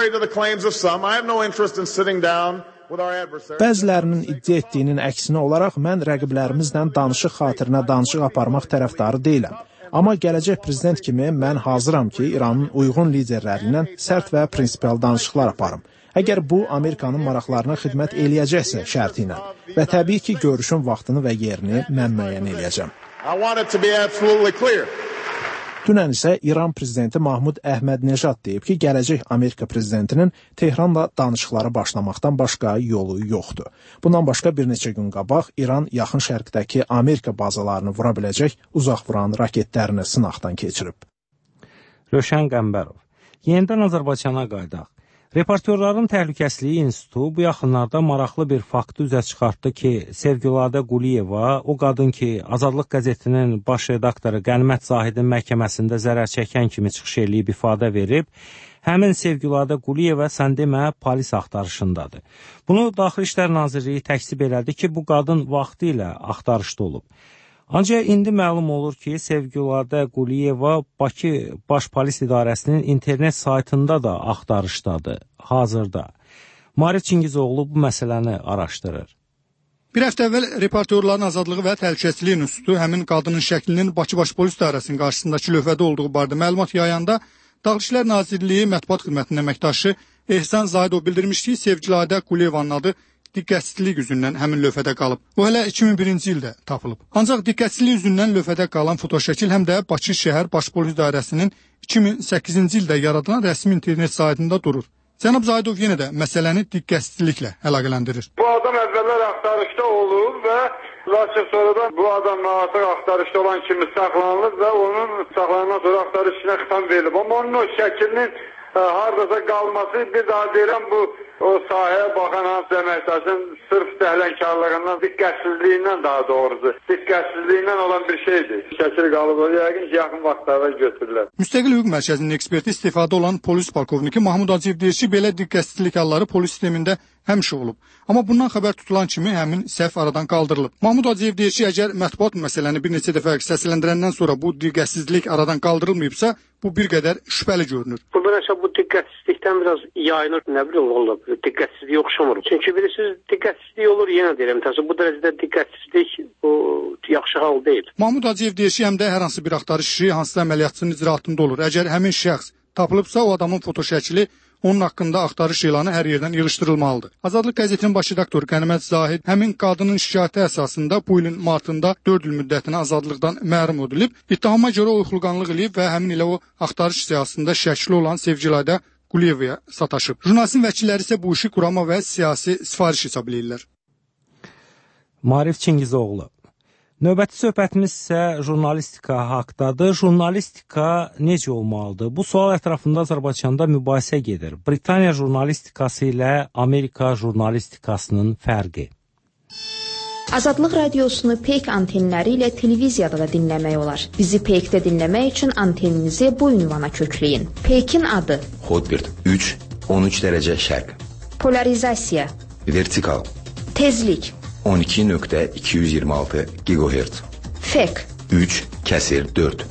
J: Bəzilərinin iddia etdiyinin əksinə olaraq mən rəqiblərimizlə danışıq xatirinə danışıq aparmaq tərəfdarı deyiləm. Amma gələcək prezident kimi mən hazıram ki, İranın uyğun liderləri ilə sərt və prinsipial danışıqlar aparım. Əgər bu, Amerikanın maraqlarına xidmət eləyəcəksə şərti ilə və təbii ki, görüşün vaxtını və yerini mən müəyyən eləyəcəm. Dünən isə İran prezidenti Mahmud Əhmədnejad deyib ki, gələcək Amerika prezidentinin Tehranla danışıqları başlamaqdan başqa yolu yoxdur. Bundan başqa bir neçə gün qabaq İran yaxın şərqdəki Amerika bazalarını vura biləcək uzaq vuran raketlərini sınaqdan keçirib.
A: Rövşən Qəmbərov. Yenidən Azərbaycana qaydaq. Reportyorların Təhlükəsizliyi İnstitutu bu yaxınlarda maraqlı bir faktı üzə çıxartdı ki, Sevgiladə Quliyeva, o qadın ki, Azadlıq qəzetinin baş redaktoru Qənimət Zahidin məhkəməsində zərər çəkən kimi çıxış eləyib ifadə verib, həmin Sevgiladə Quliyeva sən demə polis axtarışındadır. Bunu Daxili İşlər Nazirliyi təksib elədi ki, bu qadın vaxtı ilə axtarışda olub. Ancaq indi məlum olur ki, Sevgiladə Quliyeva Bakı Baş Polis İdarəsinin internet saytında da axtarışdadır, hazırda. Marit Çingizoğlu bu məsələni araşdırır.
K: Bir həftə əvvəl Reportyorların Azadlığı və Təhlükəsizliyi İnstitutu həmin qadının şəklinin Bakı Baş Polis İdarəsinin qarşısındakı lövhədə olduğu barədə məlumat yayanda Daxili İşlər Nazirliyi Mətbuat Xidmətinin əməkdaşı Ehsan Zahidov bildirmiş ki, Sevgiladə Quliyevanın adı diqqətsizlik üzündən həmin lövhədə qalıb. O hələ 2001-ci ildə tapılıb. Ancaq diqqətsizlik üzündən lövhədə qalan fotoşəkil həm də Bakı şəhər Baş Polis İdarəsinin 2008-ci ildə yaradılan rəsmi internet saytında durur. Cənab Zahidov yenə də məsələni diqqətsizliklə əlaqələndirir.
H: Bu adam əvvəllər axtarışda olub və lakin sonradan bu adamla artıq axtarışda olan kimi saxlanılıb və onun saxlanandan sonra axtarış işinə xitam verilib. Amma onun o şəklinin
B: hardasa qalması, bir daha deyirəm bu o sahəyə baxan hansı əməkdaşın sırf dəhlənkarlığından, diqqətsizliyindən daha doğrusu, diqqətsizliyindən olan bir şeydir. Şəkil qalıb, yəqin ki, yaxın vaxtlarda götürürlər.
K: Müstəqil Hüquq Mərkəzinin eksperti istifadə olan polis polkovniki Mahmud Hacıyev deyir ki, belə diqqətsizlik halları polis sistemində həmişə olub. Amma bundan xəbər tutulan kimi həmin səhv aradan qaldırılıb. Mahmud Hacıyev deyir ki, əgər mətbuat məsələni bir neçə dəfə səsləndirəndən sonra bu diqqətsizlik aradan qaldırılmayıbsa, bu bir qədər şübhəli görünür.
L: Burada nəsə bu diqqətsizlikdən biraz yayınır, nə bilim olub, diqqətsizliyə oxşamır. Çünki bilirsiniz, diqqətsizlik olur, yenə deyirəm, bu dərəcədə diqqətsizlik bu yaxşı hal deyil.
K: Mahmud Hacıyev deyir ki, həm də hər hansı bir axtarış işi hansısa əməliyyatçının icraatında olur. Əgər həmin şəxs tapılıbsa, o adamın fotoşəkili onun haqqında axtarış elanı hər yerdən yığışdırılmalıdır. Azadlıq qəzetinin baş redaktoru Qənimət Zahid həmin qadının şikayəti əsasında bu ilin martında 4 il müddətinə azadlıqdan məhrum edilib. İttihama görə o xulqanlıq eləyib və həmin ilə o axtarış siyasətində şəkli olan Sevgilayda Quliyevaya sataşıb. Jurnalistin vəkilləri isə bu işi qurama və siyasi sifariş hesab edirlər.
A: Marif Çingizoğlu. Növbəti söhbətimiz isə jurnalistika haqdadır. Jurnalistika necə olmalıdır? Bu sual ətrafında Azərbaycanda mübahisə gedir. Britaniya jurnalistikası ilə Amerika jurnalistikasının fərqi.
G: Azadlıq radiosunu PEYK antenləri ilə televiziyada da dinləmək olar. Bizi PEYK-də dinləmək üçün anteninizi bu ünvana kökləyin. PEYK-in adı:
M: Hotbird 3, 13 dərəcə şərq.
G: Polarizasiya:
M: Vertikal.
G: Tezlik:
M: 12.226 GHz.
G: FEK:
M: 3/4.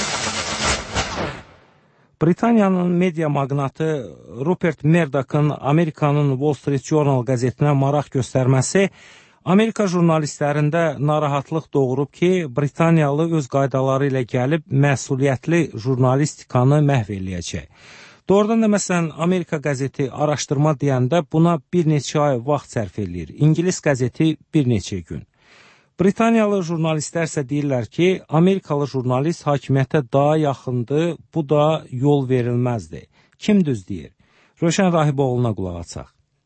A: Britaniyanın media magnatı Rupert Murdoch'ın Amerikanın Wall Street Journal qəzetinə maraq göstərməsi Amerika jurnalistlərində narahatlıq doğurub ki, Britaniyalı öz qaydaları ilə gəlib məsuliyyətli jurnalistikanı məhv eləyəcək. Doğrudan da məsələn, Amerika qəzeti araşdırma deyəndə buna bir neçə ay vaxt sərf eləyir. İngilis qəzeti bir neçə gün. Britaniyalı jurnalistlər isə deyirlər ki, Amerikalı jurnalist hakimiyyətə daha yaxındır, bu da yol verilməzdir. Kim düz deyir? Rövşən Rahiboğlu'na qulaq açaq.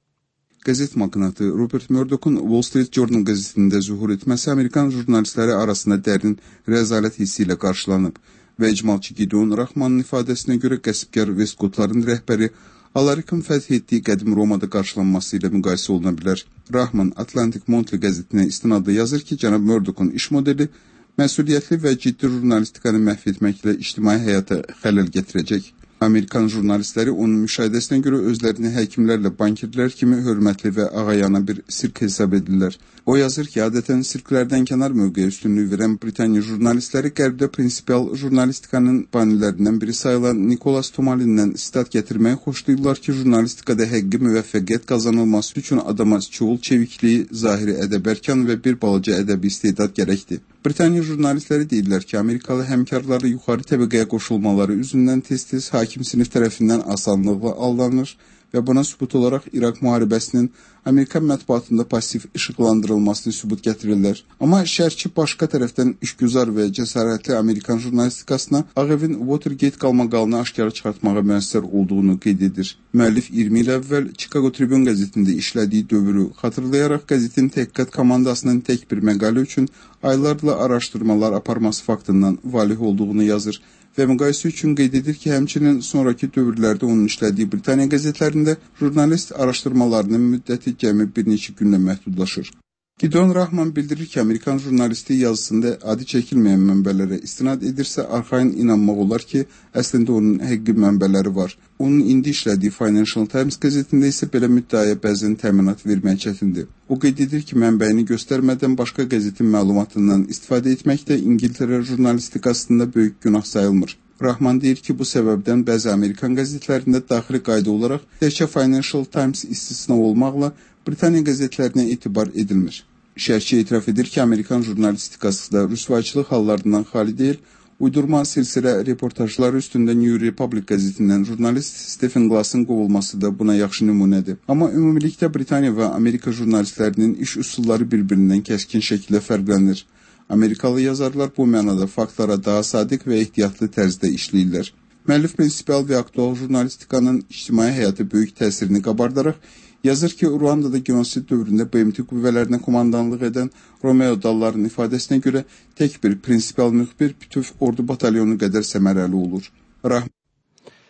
N: Qəzet magnatı Rupert Murdoch'un Wall Street Journal qəzetində zuhur etməsi Amerikan jurnalistləri arasında dərin rəzalət hissi ilə qarşılanıb və icmalçı Gideon Rahmanın ifadəsinə görə qəsbkar Vestqotların rəhbəri Alarikin fəth etdiyi qədim Romada qarşılanması ilə müqayisə oluna bilər. Rahman Atlantic Monthly qəzetinə istinadla yazır ki, cənab Murdoch'un iş modeli məsuliyyətli və ciddi jurnalistikanı məhv etməklə ictimai həyata xələl gətirəcək. Amerikan jurnalistləri onun müşahidəsinə görə özlərini həkimlərlə bankirlər kimi hörmətli və ağayana bir sirk hesab edirlər. O yazır ki, adətən sirklərdən kənar mövqeyə üstünlük verən Britaniya jurnalistləri qərbdə prinsipial jurnalistikanın banilərindən biri sayılan Nicholas Tomalindən sitat gətirməyi xoşlayırlar ki, jurnalistikada həqqi müvəffəqiyyət qazanılması üçün adama çoğul çevikliyi, zahiri ədəbərkan və bir balaca ədəbi istedad gərəkdir. Britaniya jurnalistləri deyirlər ki, Amerikalı həmkarları yuxarı təbəqəyə qoşulmaları üzündən tez-tez hakim sinif tərəfindən asanlıqla aldanır və buna sübut olaraq İraq müharibəsinin Amerikan mətbuatında pasiv işıqlandırılmasını sübut gətirirlər. Amma şərhçi başqa tərəfdən işgüzar və cəsarətli Amerikan jurnalistikasına Ağ Evin Watergate qalmaqalını aşkara çıxartmağa müəssər olduğunu qeyd edir. Müəllif 20 il əvvəl Chicago Tribune qəzetində işlədiyi dövrü xatırlayaraq qəzetin təhqiqat komandasının tək bir məqalə üçün aylarla araşdırmalar aparması faktından valih olduğunu yazır və müqayisə üçün qeyd edir ki, həmçinin sonraki dövrlərdə onun işlədiyi Britaniya qəzetlərində jurnalist araşdırmalarının müddəti cəmi bir neçə günlə məhdudlaşır. Gideon Rahman bildirir ki, Amerikan jurnalisti yazısında adi çəkilməyən mənbələrə istinad edirsə, arxayın inanmaq olar ki, əslində onun həqqi mənbələri var. Onun indi işlədiyi Financial Times qəzetində isə belə müddəaya bəzən təminat vermək çətindir. O qeyd edir ki, mənbəyini göstərmədən başqa qəzetin məlumatından istifadə etmək də İngiltərə jurnalistikasında böyük günah sayılmır. Rahman deyir ki, bu səbəbdən bəzi Amerikan qəzetlərində daxili qayda olaraq təkcə Financial Times istisna olmaqla Britaniya qəzetlərinə etibar edilmir. Şərhçi etiraf edir ki, Amerikan jurnalistikası da rüsvayçılıq hallarından xali deyil, uydurma silsilə reportajları üstündə New Republic qəzetindən jurnalist Stephen Glass'ın qovulması da buna yaxşı nümunədir. Amma ümumilikdə Britaniya və Amerika jurnalistlərinin iş üsulları bir-birindən kəskin şəkildə fərqlənir. Amerikalı yazarlar bu mənada faktlara daha sadiq və ehtiyatlı tərzdə işləyirlər. Müəllif prinsipial və aktual jurnalistikanın ictimai həyata böyük təsirini qabardaraq yazır ki, Ruandada genosid dövründə BMT qüvvələrinə komandanlıq edən Romeo Dalların ifadəsinə görə tək bir prinsipial müxbir bütöv ordu batalyonu qədər səmərəli olur.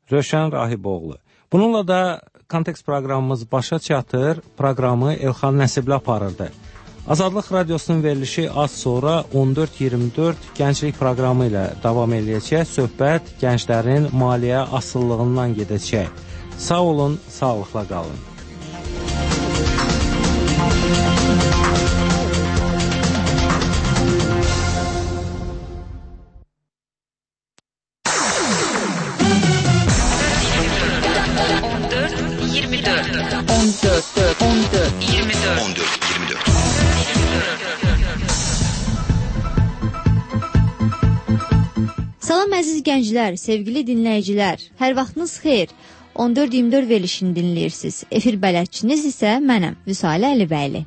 A: Rövşən Rahiboğlu. Bununla da Kontekst proqramımız başa çatır. Proqramı Elxan Nəsibli aparırdı. Azadlıq Radiosunun verilişi az sonra 14-24 gənclik proqramı ilə davam edəcək. Söhbət gənclərin maliyyə asıllığından gedəcək. Sağ olun, sağlıqla qalın.
O: Salam əziz gənclər, sevgili dinləyicilər. Hər vaxtınız xeyir. 14-24 verilişini dinləyirsiniz. Efir bələdçiniz isə mənəm, Vüsalə Əlibəyli.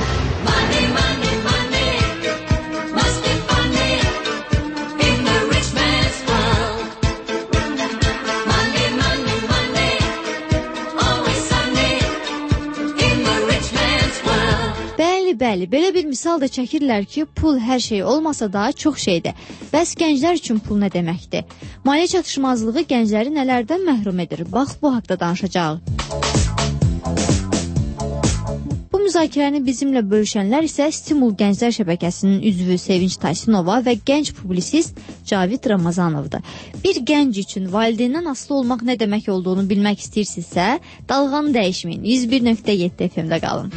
O: Bəli, belə bir misal da çəkirlər ki, pul hər şey olmasa da çox şeydir. Bəs gənclər üçün pul nə deməkdir? Maliyyə çatışmazlığı gəncləri nələrdən məhrum edir? Bax, bu haqda danışacağıq. Bu müzakirəni bizimlə bölüşənlər isə Stimul Gənclər Şəbəkəsinin üzvü Sevinç Taysinova və gənc publisist Cavid Ramazanovdur. Bir gənc üçün valideyndən asılı olmaq nə demək olduğunu bilmək istəyirsinizsə, dalğanı dəyişməyin. 101.7 FM-də qalın.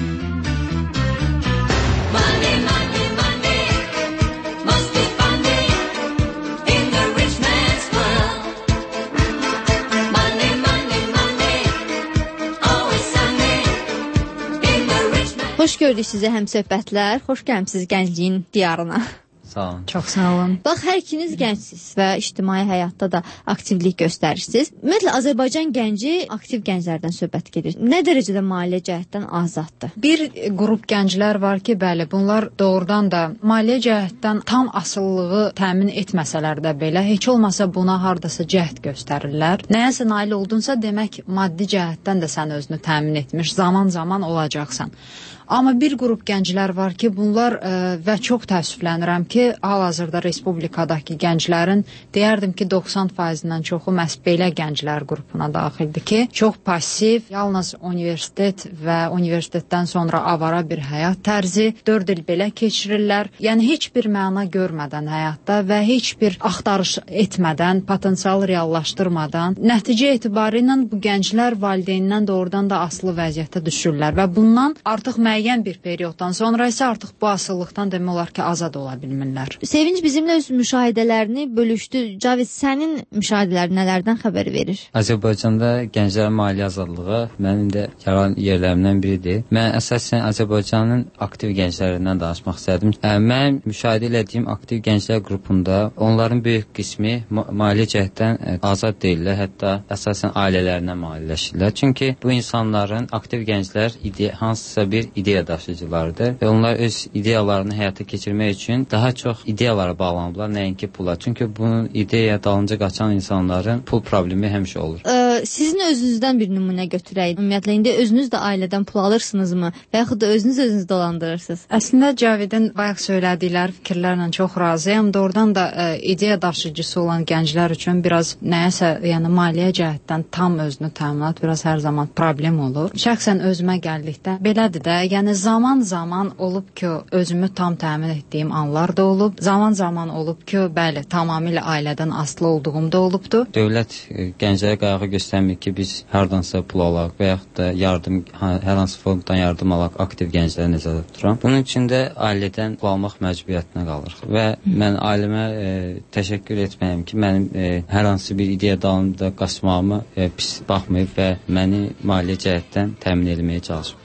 O: Xoş gördük sizə həmsöhbətlər, xoş gəlmisiniz gəncliyin diyarına.
P: Sağ olun.
O: Çox sağ olun. Bax, hər ikiniz gəncsiniz və ictimai həyatda da aktivlik göstərirsiniz. Ümumiyyətlə, Azərbaycan gənci aktiv gənclərdən söhbət gedir. Nə dərəcədə maliyyə cəhətdən azaddır?
Q: Bir qrup gənclər var ki, bəli, bunlar doğrudan da maliyyə cəhətdən tam asılılığı təmin etməsələr də belə, heç olmasa buna hardasa cəhd göstərirlər. Nəyəsə nail oldunsa, demək maddi cəhətdən də sən özünü təmin etmiş, zaman-zaman olacaqsan. Amma bir qrup gənclər var ki, bunlar və çox təəssüflənirəm ki, hal-hazırda respublikadakı gənclərin deyərdim ki, 90%-dən çoxu məhz belə gənclər qrupuna daxildir ki, çox passiv, yalnız universitet və universitetdən sonra avara bir həyat tərzi, 4 il belə keçirirlər. Yəni, heç bir məna görmədən həyatda və heç bir axtarış etmədən, potensial reallaşdırmadan, nəticə etibarı ilə bu gənclər valideynindən doğrudan da asılı vəziyyətə düşürlər və bundan artıq müəyyən bir perioddan sonra isə artıq bu asıllıqdan demək olar ki, azad ola bilmirlər.
O: Sevinç bizimlə öz müşahidələrini bölüşdü. Cavid, sənin müşahidələrin nələrdən xəbər verir?
P: Azərbaycanda gənclərin maliyyə azadlığı mənim də yaran yerlərimdən biridir. Mən əsasən Azərbaycanın aktiv gənclərindən danışmaq istədim. Mən müşahidə etdiyim aktiv gənclər qrupunda onların böyük qismi maliyyə cəhətdən azad deyirlər, hətta əsasən ailələrinə maliyyələşirlər. Çünki bu insanların aktiv gənclər hansısa bir ideya daşıyıcılardır və onlar öz ideyalarını həyata keçirmək üçün daha çox ideyalara bağlanıblar, nəinki pula. Çünki bunun ideya dalınca qaçan insanların pul problemi həmişə olur.
O: Sizin özünüzdən bir nümunə götürək. Ümumiyyətlə, indi özünüz də ailədən pul alırsınızmı və yaxud da özünüz dolandırırsınız?
Q: Əslində, Cavidin bayaq söylədikləri fikirlərlə çox razıyam. Doğrudan da ideya daşıyıcısı olan gənclər üçün biraz nəyəsə, yəni maliyyə cəhətdən tam özünü təminat biraz hər zaman problem olur. Şəxsən özümə gəldikdə belədir də, yəni zaman-zaman olub ki, özümü tam təmin etdiyim anlar da olub. Zaman-zaman olub ki, bəli, tamamilə ailədən asılı olduğum da olubdur.
P: Dövlət gənclərə qayğı göstərmir ki, biz hardansa pul alaq və yaxud da yardım, hər hansı fonddan yardım alaq, aktiv gəncləri nəzərdə tuturam. Bunun üçün də ailədən pul almaq məcburiyyətinə qalırıq və mən ailəmə təşəkkür etməyəm ki, mənim hər hansı bir ideya dalında qaçmağımı pis baxmayıb və məni maliyyə cəhətdən təmin etməyə çalışıb.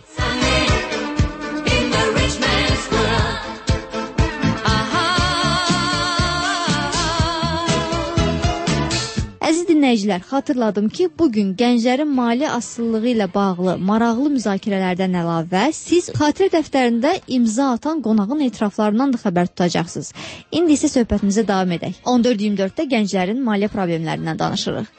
O: Dinləyicilər, xatırladım ki, bugün gənclərin maliyyə asılılığı ilə bağlı maraqlı müzakirələrdən əlavə siz xatirə dəftərində imza atan qonağın etiraflarından da xəbər tutacaqsınız. İndi isə söhbətimizə davam edək. 14-24-də gənclərin maliyyə problemlərindən danışırıq.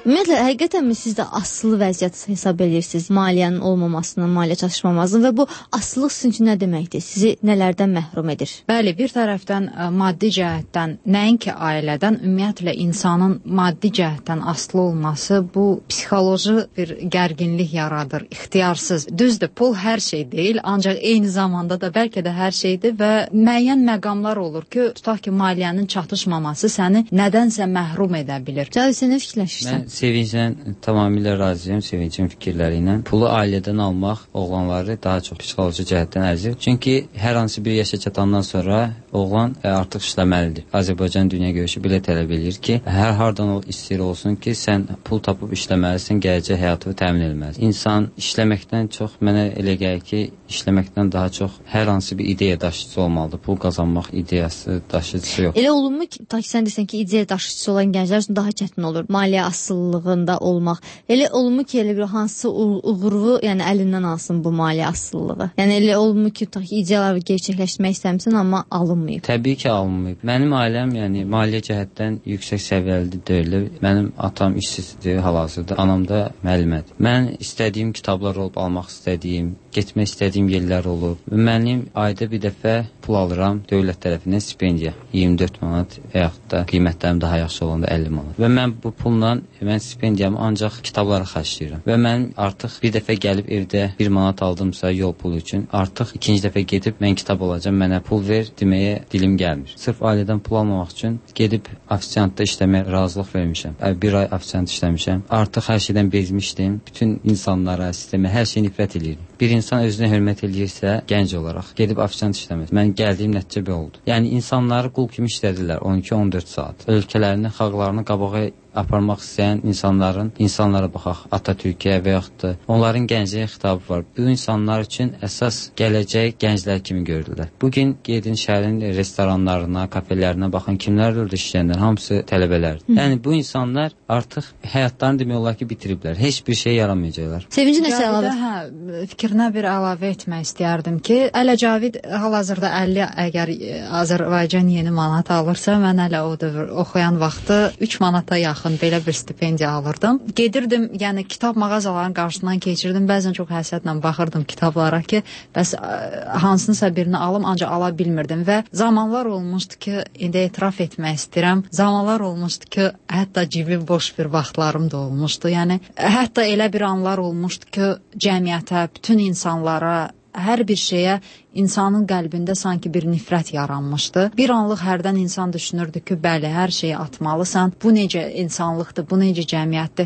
O: Ümumiyyətlə, həqiqətənmi siz də asılı vəziyyət hesab edirsiniz maliyyənin olmamasını, maliyyə çatışmamasını və bu asılılıq sizin üçün nə deməkdir? Sizi nələrdən məhrum edir?
Q: Bəli, bir tərəfdən maddi cəhətdən, nəinki ailədən, ümumiyyətlə insanın maddi cəhətdən asılı olması bu psixoloji bir gərginlik yaradır, ixtiyarsız. Düzdür, pul hər şey deyil, ancaq eyni zamanda da bəlkə də hər şeydir və müəyyən məqamlar olur ki, tutaq ki, maliyyənin çatışmaması səni nədənsə məhrum edə bilir.
O: Cəli, sən nə fikirləşirsən?
P: Sevinclə tamamilə razıyam, sevincin fikirləri ilə. Pulu ailədən almaq oğlanları daha çox psixoloji cəhətdən əzir. Çünki hər hansı bir yaşa çatandan sonra oğlan artıq işləməlidir. Azərbaycan dünya görüşü belə tələb edir ki, hər hardan istəyir olsun ki, sən pul tapıb işləməlisin, gələcək həyatını təmin etməlisən. İnsan işləməkdən çox, mənə elə gəlir ki, işləməkdən daha çox hər hansı bir ideya daşıyıcısı olmalıdır. Pul qazanmaq ideyası daşıyıcısı yox.
O: Elə olunmu ki, sən desən ki, ideya daşıyıcısı olan gənclər üçün daha çətin olur. Maliyyə asıllığında olmaq. Elə olunmu ki, elə bir hansısa uğurvu, yəni əlindən alsın bu maliyyə asıllığı. Yəni elə olunmu ki, ideyaları gerçəkləşdirmək istəmirsən, amma alınmayıb.
P: Təbii ki, alınmayıb. Mənim ailəm, yəni maliyyə cəhətdən yüksək səviyyəli deyil. Mənim atam işsizdir hal-hazırda, anam da müəllimədir. Mən istədiyim kitablar olub almaq istədiyim, getmək istədiyim yerlər olub. Mənim ayda bir dəfə pul alıram dövlət tərəfindən stipendiya. 24 manat və yaxud da qiymətlərim daha yaxşı olanda 50 manat. Və mən bu pulla mən stipendiyamı ancaq kitablara xərcləyirəm. Və mən artıq bir dəfə gəlib evdə 1 manat aldımsa yol pulu üçün, artıq ikinci dəfə gedib mən kitab alacağam, mənə pul ver deməyə dilim gəlmir. Sırf ailədən pul almamaq üçün gedib ofisiantda işləməyə razılıq vermişəm. Bir ay ofisiant işləmişəm. Artıq hər şeydən bezmişdim. Bütün insanlara, sistemə, hər şeyi nifrət edirdim. Bir insan özünə hörmət eləyirsə, gənc olaraq gedib ofisiant işləməz. Mən gəldiyim nəticə belə oldu. Yəni insanları qul kimi işlədirlər 12-14 saat. Ölkələrini, xalqlarını qabağa aparmaq istəyən insanlara baxaq, Atatürk'ə və yaxud da onların gəncliyə xitabı var. Bu insanlar üçün əsas gələcək gənclər kimi görürlər. Bugün gedin şəhərin restoranlarına, kafelərinə baxın, kimlər orada işləyənlər, hamısı tələbələrdir. Yəni bu insanlar artıq həyatlarını demək olar ki, bitiriblər. Heç bir şey yaramayacaqlar.
O: Sevinci nəsə əlavə?
Q: Fikrinə bir əlavə etmək istəyərdim ki, Ələ Cavid hal-hazırda 50 əgər Azərbaycan yeni manat alırsa, mən hələ o dövr oxuyan vaxtı 3 manata yaxın belə bir stipendiya alırdım. Gedirdim, yəni kitab mağazalarının qarşısından keçirdim. Bəzən çox həsədlə baxırdım kitablara ki, bəs hansınısa birini alım, ancaq ala bilmirdim və zamanlar olmuşdu ki, indi etiraf etmək istəyirəm. Zamanlar olmuşdu ki, hətta cibim boş bir vaxtlarım da olmuşdu. Yəni hətta elə bir anlar olmuşdu ki, cəmiyyətə, bütün insanlara, hər bir şeyə insanın qəlbində sanki bir nifrət yaranmışdı. Bir anlıq hərdən insan düşünürdü ki, bəli, hər şeyi atmalısan. Bu necə insanlıqdır, bu necə cəmiyyətdir.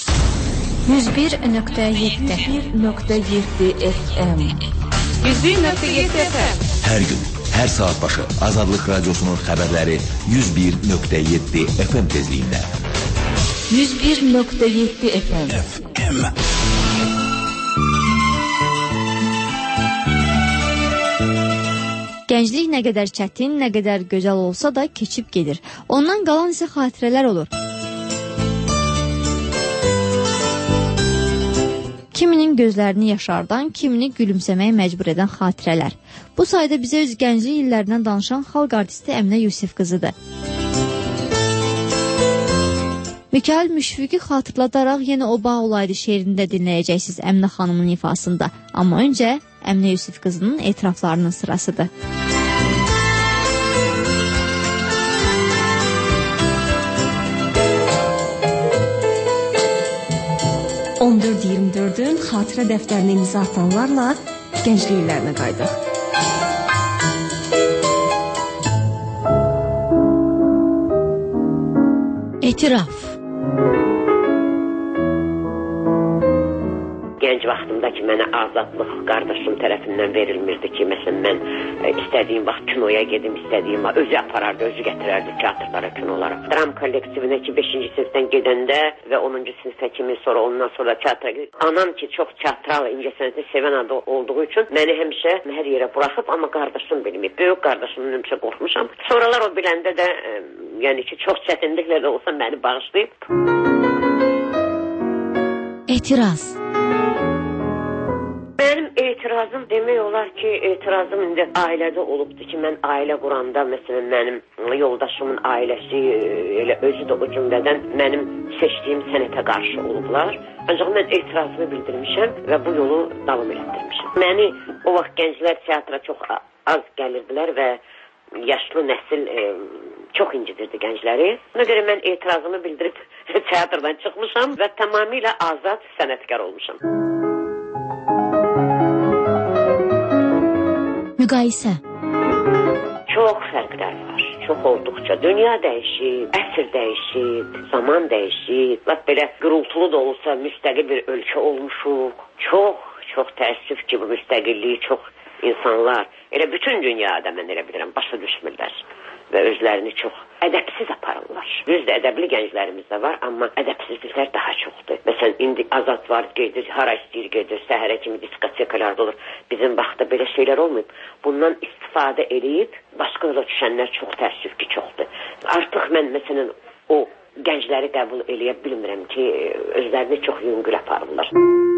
R: 101.7 FM 101.7 FM
M: Hər gün, hər saat başı Azadlıq Radiosunun xəbərləri 101.7 FM tezliyində.
R: 101.7 FM
O: Gənclik nə qədər çətin, nə qədər gözəl olsa da keçib gedir. Ondan qalan isə xatirələr olur. Kiminin gözlərini yaşardan, kimini gülümsəməyə məcbur edən xatirələr. Bu sayda bizə öz gənclik illərindən danışan xalq artisti Əminə Yusif qızıdır. Mikail Müşfiqi xatırladaraq yenə o bağ olaydı şeirində dinləyəcəksiniz Əminə xanımın ifasında. Amma öncə Əminə Yusif qızının etiraflarının sırasıdır.
R: 14-24-ün xatirə dəftərinə imza atanlarla gənclik illərinə qaydıq. Etiraf.
S: Gənc vaxtımda ki, mənə azadlıq qardaşım tərəfindən verilmirdi ki, məsələn, mən istədiyim vaxt kinoya gedim, istədiyim vaxt özü aparardı, özü gətirərdi teatrlara, kinolara. Dram kollektivinə ki, 5-ci sinifdən gedəndə və 10-cu sinifə kimi, sonra ondan sonra teatra gedim. Anam ki, çox teatral, incəsənəti sevən adı olduğu üçün məni həmişə hər yerə buraxıb, amma qardaşım bilməyib. Böyük qardaşımın həmişə qorxmuşam. Sonralar o biləndə də, yəni ki, çox çətinliklə də olsa məni bağışlayıb.
O: Etiraz.
S: Mənim etirazım etirazım demək olar ki, etirazım indi ailədə olubdur ki, mən ailə quranda, məsələn, mənim yoldaşımın ailəsi elə özü də o cümlədən mənim seçdiyim sənətə qarşı olublar. Ancaq mən etirazımı bildirmişəm və bu yolu davam etdirmişəm. Məni o vaxt gənclər teatra çox az gəlirdilər və yaşlı nəsil çox incidirdi gəncləri. Ona görə mən etirazımı bildirib teatrdan çıxmışam və tamamilə azad sənətkar olmuşam.
O: Müqayisə.
S: Çox fərqlər var. Çox olduqca. Dünya dəyişir, əsr dəyişir, zaman dəyişir. Bax belə gürültülü də olsa müstəqil bir ölkə olmuşuq. Çox təəssüf ki, bu müstəqilliyi çox insanlar, elə bütün dünyada mən elə bilirəm, başa düşmürlər və özlərini çox ədəbsiz aparırlar. Düzdür, ədəbli gənclərimiz də var, amma ədəbsizliklər daha çoxdur. Məsələn, indi azad var, gedir, hara istəyir gedir, səhərə kimi diskotekalarda olur. Bizim vaxtda belə şeylər olmayıb. Bundan istifadə edib, başqa yola düşənlər çox təəssüf ki, çoxdur. Artıq mən, məsələn, o gəncləri qəbul eləyə bilmirəm ki, özlərini çox yüngül aparırlar.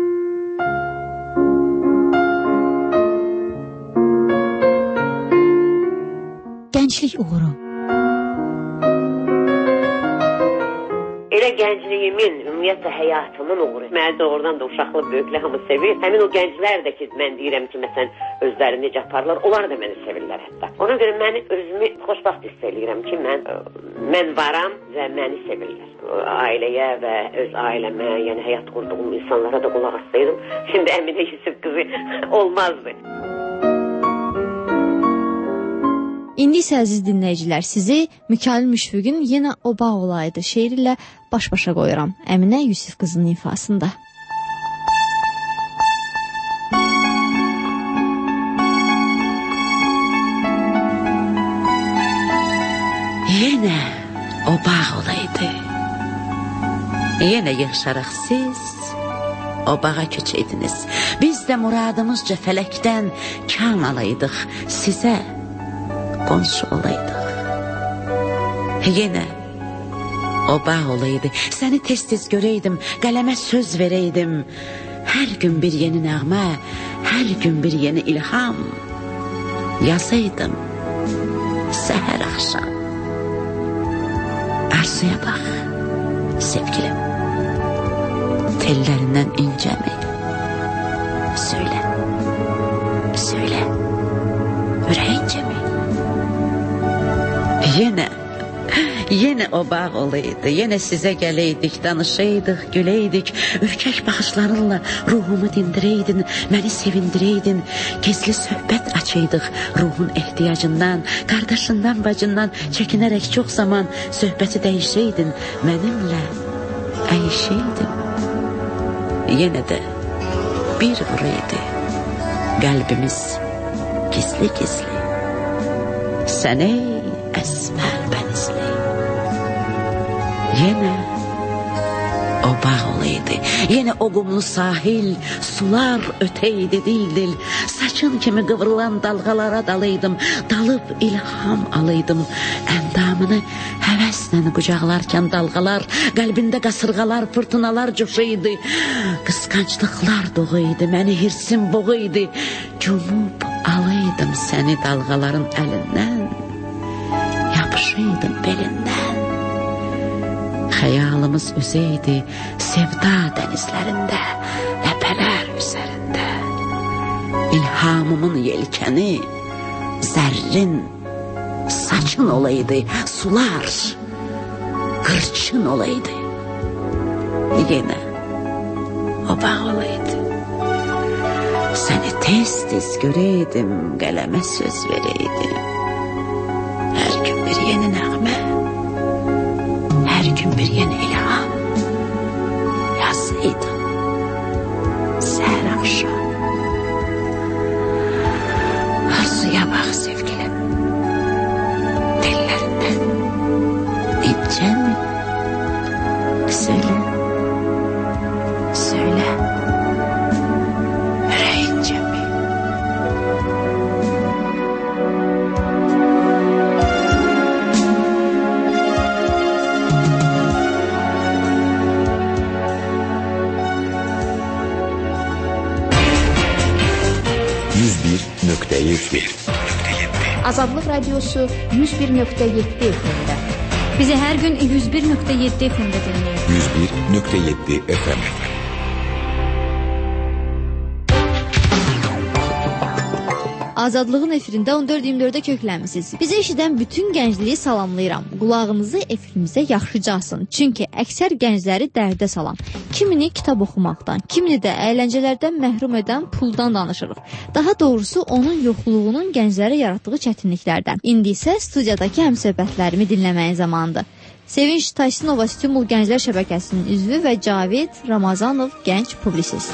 O: Gənclik uğuru.
S: Elə gəncliyimin, ümumiyyətlə həyatımın uğuru. Məni doğrudan da uşaqlı, böyüklü hamı sevir. Həmin o gənclər də ki, mən deyirəm ki, məsələn, özlərini necə aparırlar, onlar da məni sevirlər hətta. Ona görə məni özümü xoşbaxt hiss edirəm ki, mən varam və məni sevirlər. Ailəyə və öz ailəmə, yəni həyat qurduğum insanlara da qulaq asaydım. Şimdi Əminə Yusuf qızı olmazdı.
O: İndi isə əziz dinləyicilər, sizi Mikail Müşfiqin Yenə o bağ olaydı şeiri ilə baş-başa qoyuram. Əminə Yusuf qızının ifasında.
D: Yenə o bağ olaydı. Yenə yığışaraq siz o bağa köçəydiniz. Biz də muradımızca fələkdən kan alaydıq, sizə qonşu olaydıq. Yenə o bağ olaydı. Səni tez-tez görəydim, qələmə söz verəydim. Hər gün bir yeni nəğmə, hər gün bir yeni ilham yazaydım səhər axşam. Arzuya bax, sevgilim. Tellərindən incəmi? Söylə, söylə, ürəyincəmi? Yenə o bağ olaydı, yenə sizə gələydik, danışaydıq, güləydik, ürkək baxışlarınla ruhumu dindirəydin, məni sevindirəydin, gizli söhbət açaydıq ruhun ehtiyacından, qardaşından, bacından çəkinərək çox zaman söhbəti dəyişəydin, mənimlə əyişəydin. Yenə də bir vuraydı qəlbimiz gizli-gizli, sən ey əsmər bənizli. Yenə o bağ olaydı, yenə o qumlu sahil, sular ötəydi dil-dil, saçın kimi qıvrılan dalğalara dalaydım, dalıb ilham alaydım, əndamını həvəslə qucaqlarkən dalğalar, qəlbində qasırğalar, fırtınalar coşaydı, qısqanclıqlar doğuydu, məni hirsim boğuydu, cumub alaydım səni dalğaların əlindən, yapışaydım belindən. Xəyalımız üzəydi sevda dənizlərində, ləpələr üzərində. İlhamımın yelkəni zərrin saçın olaydı, sular qırçın olaydı. Yenə o bağ olaydı. Səni tez-tez görəydim, qələmə söz verəydim. Hər gün bir yeni nəğmə, hər gün bir yeni ilham yazaydım səhər axşam. Arzuya bax sevgilim, tellərindən incəmi? Söylə, söylə, ürəyincəmi?
G: Azadlıq Radiosu 101.7 FM-də.
F: Bizi hər gün 101.7 FM-də dinləyin.
M: 101.7 FM.
O: Azadlığın efirində 14-24-də köklənmisiniz. Bizi eşidən bütün gəncliyi salamlayıram. Qulağınızı efirimizə yaxşıca asın. Çünki əksər gəncləri dərdə salan, kimini kitab oxumaqdan, kimini də əyləncələrdən məhrum edən puldan danışırıq. Daha doğrusu onun yoxluğunun gənclərə yaratdığı çətinliklərdən. İndi isə studiyadakı həmsöhbətlərimi dinləməyin zamanıdır. Sevinç Taysınova Stimul Gənclər Şəbəkəsinin üzvü və Cavid Ramazanov gənc publisist.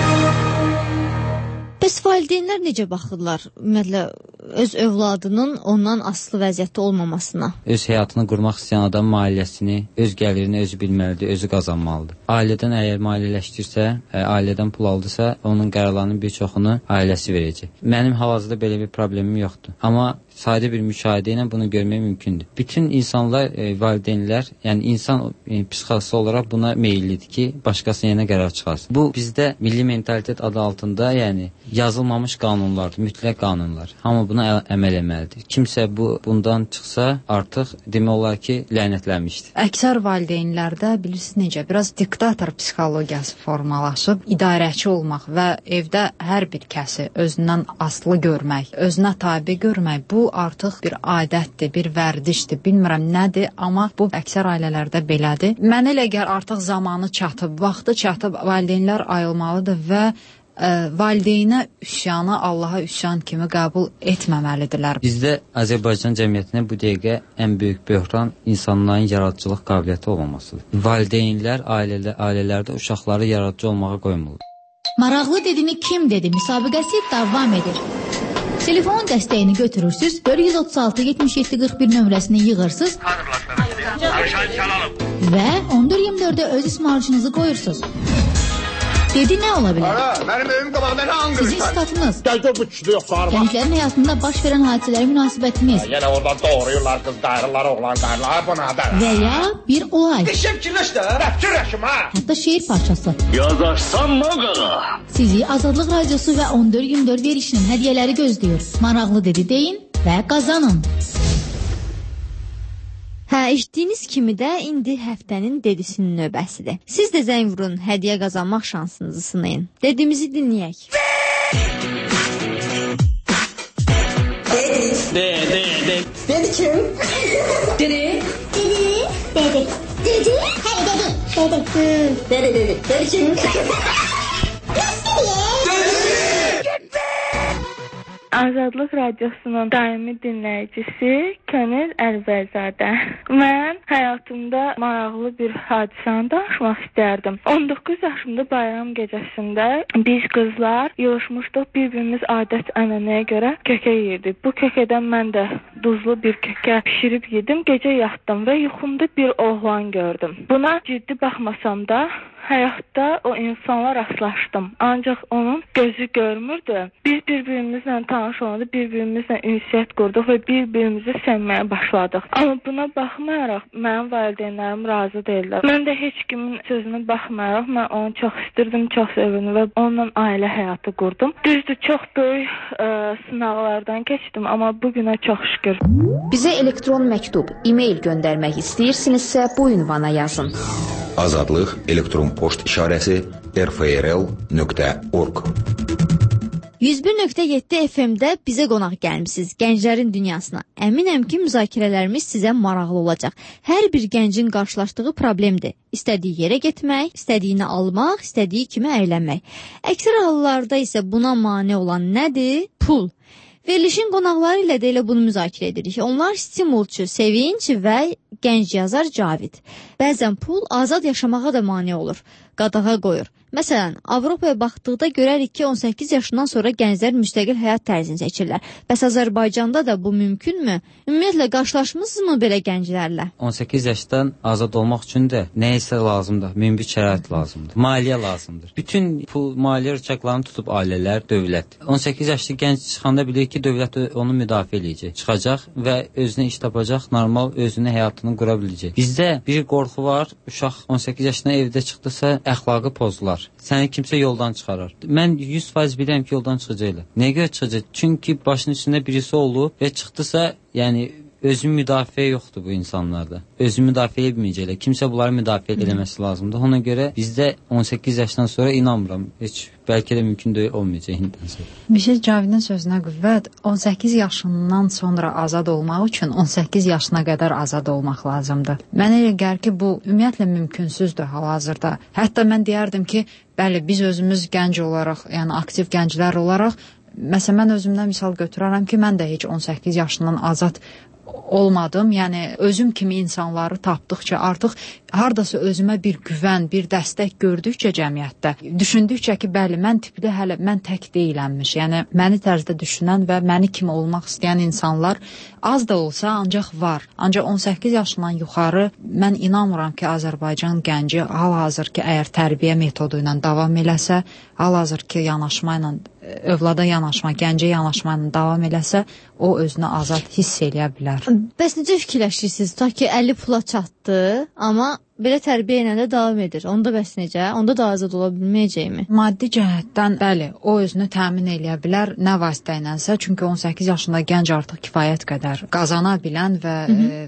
O: Bəs valideynlər necə baxırlar, ümumiyyətlə, öz övladının ondan asılı vəziyyətdə olmamasına?
P: Öz həyatını qurmaq istəyən adam maliyyəsini, öz gəlirini özü bilməlidir, özü qazanmalıdır. Ailədən əgər maliyyələşdirsə, ailədən pul aldısa, onun qərarlarının bir çoxunu ailəsi verəcək. Mənim hal-hazırda belə bir problemim yoxdur. Amma sadə bir müşahidə ilə bunu görmək mümkündür. Bütün insanlar, valideynlər, yəni insan psixologisi olaraq buna meyillidir ki, başqasının yerinə qərar çıxarsın. Bu bizdə milli mentalitet adı altında, yəni yazılmamış qanunlardır, mütləq qanunlar. Hamı buna əməl etməlidir. Kimsə bundan çıxsa, artıq demək olar ki, lənətlənmişdir.
Q: Əksər valideynlərdə bilirsiniz necə, biraz diktator psixologiyası formalaşıb, idarəçi olmaq və evdə hər bir kəsi özündən asılı görmək, özünə tabe görmək, bu artıq bir adətdir, bir vərdişdir, bilmirəm nədir, amma bu əksər ailələrdə belədir. Mənə elə gəlir artıq zamanı çatıb, vaxtı çatıb, valideynlər ayılmalıdır və valideynə üsyanı Allaha üsyan kimi qəbul etməməlidirlər.
P: Bizdə Azərbaycan cəmiyyətinə bu dəqiqə ən böyük böhran insanların yaradıcılıq qabiliyyəti olmamasıdır. Valideynlər ailələrdə uşaqları yaradıcı olmağa qoymurlar.
E: Maraqlı dedini kim dedi? Müsabiqəsi davam edir. Telefonun dəstəyini götürürsüz, 436-77-41 nömrəsini yığırsınız və 14-24-də öz ismarıcınızı qoyursunuz. Dedi nə ola bilər?
T: Mənim evim qabağında nə angırsan?
E: Sizin statınız,
T: Gəlgör bu kişidə yox sarma.
E: gənclərin həyatında baş verən hadisələrə münasibətiniz
T: Yenə oradan doğrayırlar qız qayrıları, oğlan qayrıları, bu nədir?
E: və ya bir olay,
T: Fikirləş də, fikirləşim ha.
E: hətta şeir parçası.
T: Yazarsan mı qağa?
E: Sizi Azadlıq Radiosu və 14-24 verilişinin hədiyyələri gözləyir. Maraqlı dedi deyin və qazanın.
O: Eşitdiyiniz kimi də indi həftənin dedisinin növbəsidir. Siz də zəng vurun, hədiyyə qazanmaq şansınızı sınayın. Dedimizi dinləyək.
R: Dedi kim? Dedi. Dedi kim?
U: Azadlıq Radiosunun daimi dinləyicisi Könül Əlbərzadə. Mən həyatımda maraqlı bir hadisəni danışmaq istərdim. 19 yaşımda bayram gecəsində biz qızlar yığışmışdıq, bir-birimiz adət-ənənəyə görə kökə yeyirdik. Bu kökədən mən də duzlu bir kökə pişirib yedim, gecə yatdım və yuxumda bir oğlan gördüm. Buna ciddi baxmasam da həyatda o insanla rastlaşdım. Ancaq onun gözü görmürdü. Biz bir-birimizlə tanış olanda bir-birimizlə ünsiyyət qurduq və bir-birimizi sevməyə başladıq. Amma buna baxmayaraq mənim valideynlərim razı deyildilər. Mən də heç kimin sözünə baxmayaraq mən onu çox istirdim, çox sevirdim və onunla ailə həyatı qurdum. Düzdür, çox böyük sınaqlardan keçdim, amma bugünə çox şükür.
G: Bizə elektron məktub, e-mail göndərmək istəyirsinizsə bu ünvana yazın.
M: Azadlıq elektron poçt işarəsi rfrl.org
O: 101.7 FM-də bizə qonaq gəlmisiniz, gənclərin dünyasına. Əminəm ki, müzakirələrimiz sizə maraqlı olacaq. Hər bir gəncin qarşılaşdığı problemdir. İstədiyi yerə getmək, istədiyini almaq, istədiyi kimi əylənmək. Əksər hallarda isə buna mane olan nədir? Pul. Verilişin qonaqları ilə də elə bunu müzakirə edirik. Onlar stimulçu, sevinç və gənc yazar Cavid. Bəzən pul azad yaşamağa da mane olur, qadağa qoyur. Məsələn, Avropaya baxdıqda görərik ki, 18 yaşından sonra gənclər müstəqil həyat tərzini seçirlər. Bəs Azərbaycanda da bu mümkünmü? Ümumiyyətlə, qarşılaşmısınızmı belə gənclərlə?
P: 18 yaşdan azad olmaq üçün də nə isə lazımdır, münbit şərait lazımdır, maliyyə lazımdır. Bütün pul, maliyyə rıçaqlarını tutub ailələr, dövlət. 18 yaşlı gənc çıxanda bilir ki, dövlət onu müdafiə edəcək. Çıxacaq və özünə iş tapacaq, normal özünü həyatını həyatını qura biləcək. Bizdə bir qorxu var, uşaq 18 yaşına evdə çıxdısa əxlaqı pozular. Səni kimsə yoldan çıxarar. Mən 100% bilirəm ki, yoldan çıxacaqlar. Nəyə görə çıxacaq? Çünki başının üstündə birisi olub və çıxdısa, yəni özünü müdafiə yoxdur bu insanlarda. Özünü müdafiə etməyəcəklər. Kimsə bunları müdafiə eləməsi lazımdır. Ona görə bizdə 18 yaşdan sonra inanmıram. Heç bəlkə də mümkün deyil olmayacaq indidən sonra.
Q: Bir şey Cavidin sözünə qüvvət. 18 yaşından sonra azad olmaq üçün 18 yaşına qədər azad olmaq lazımdır. Mənə elə gəlir ki, bu ümumiyyətlə mümkünsüzdür hal-hazırda. Hətta mən deyərdim ki, bəli, biz özümüz gənc olaraq, yəni aktiv gənclər olaraq, məsələn, mən özümdən misal götürərəm ki, mən də heç 18 yaşından azad olmadım. Yəni özüm kimi insanları tapdıqca artıq hardasa özümə bir güvən, bir dəstək gördükcə cəmiyyətdə, düşündükcə ki, bəli, mən tipli hələ mən tək deyiləmmiş. Yəni məni tərzdə düşünən və məni kimi olmaq istəyən insanlar az da olsa ancaq var. Ancaq 18 yaşından yuxarı mən inanmıram ki, Azərbaycan gənci hal-hazır ki, əgər tərbiyə metodu ilə davam eləsə, hal-hazır ki, yanaşma ilə övlada yanaşma, gəncə yanaşma ilə davam eləsə, o özünü azad hiss eləyə bilər.
O: Bəs necə fikirləşirsiniz? Ta ki 50 pula çatdı, amma belə tərbiyə ilə də davam edir. Onda bəs necə? Onda da azad ola bilməyəcəkmi?
Q: Maddi cəhətdən bəli, o özünü təmin eləyə bilər, nə vasitə ilənsə, çünki 18 yaşında gənc artıq kifayət qədər qazana bilən və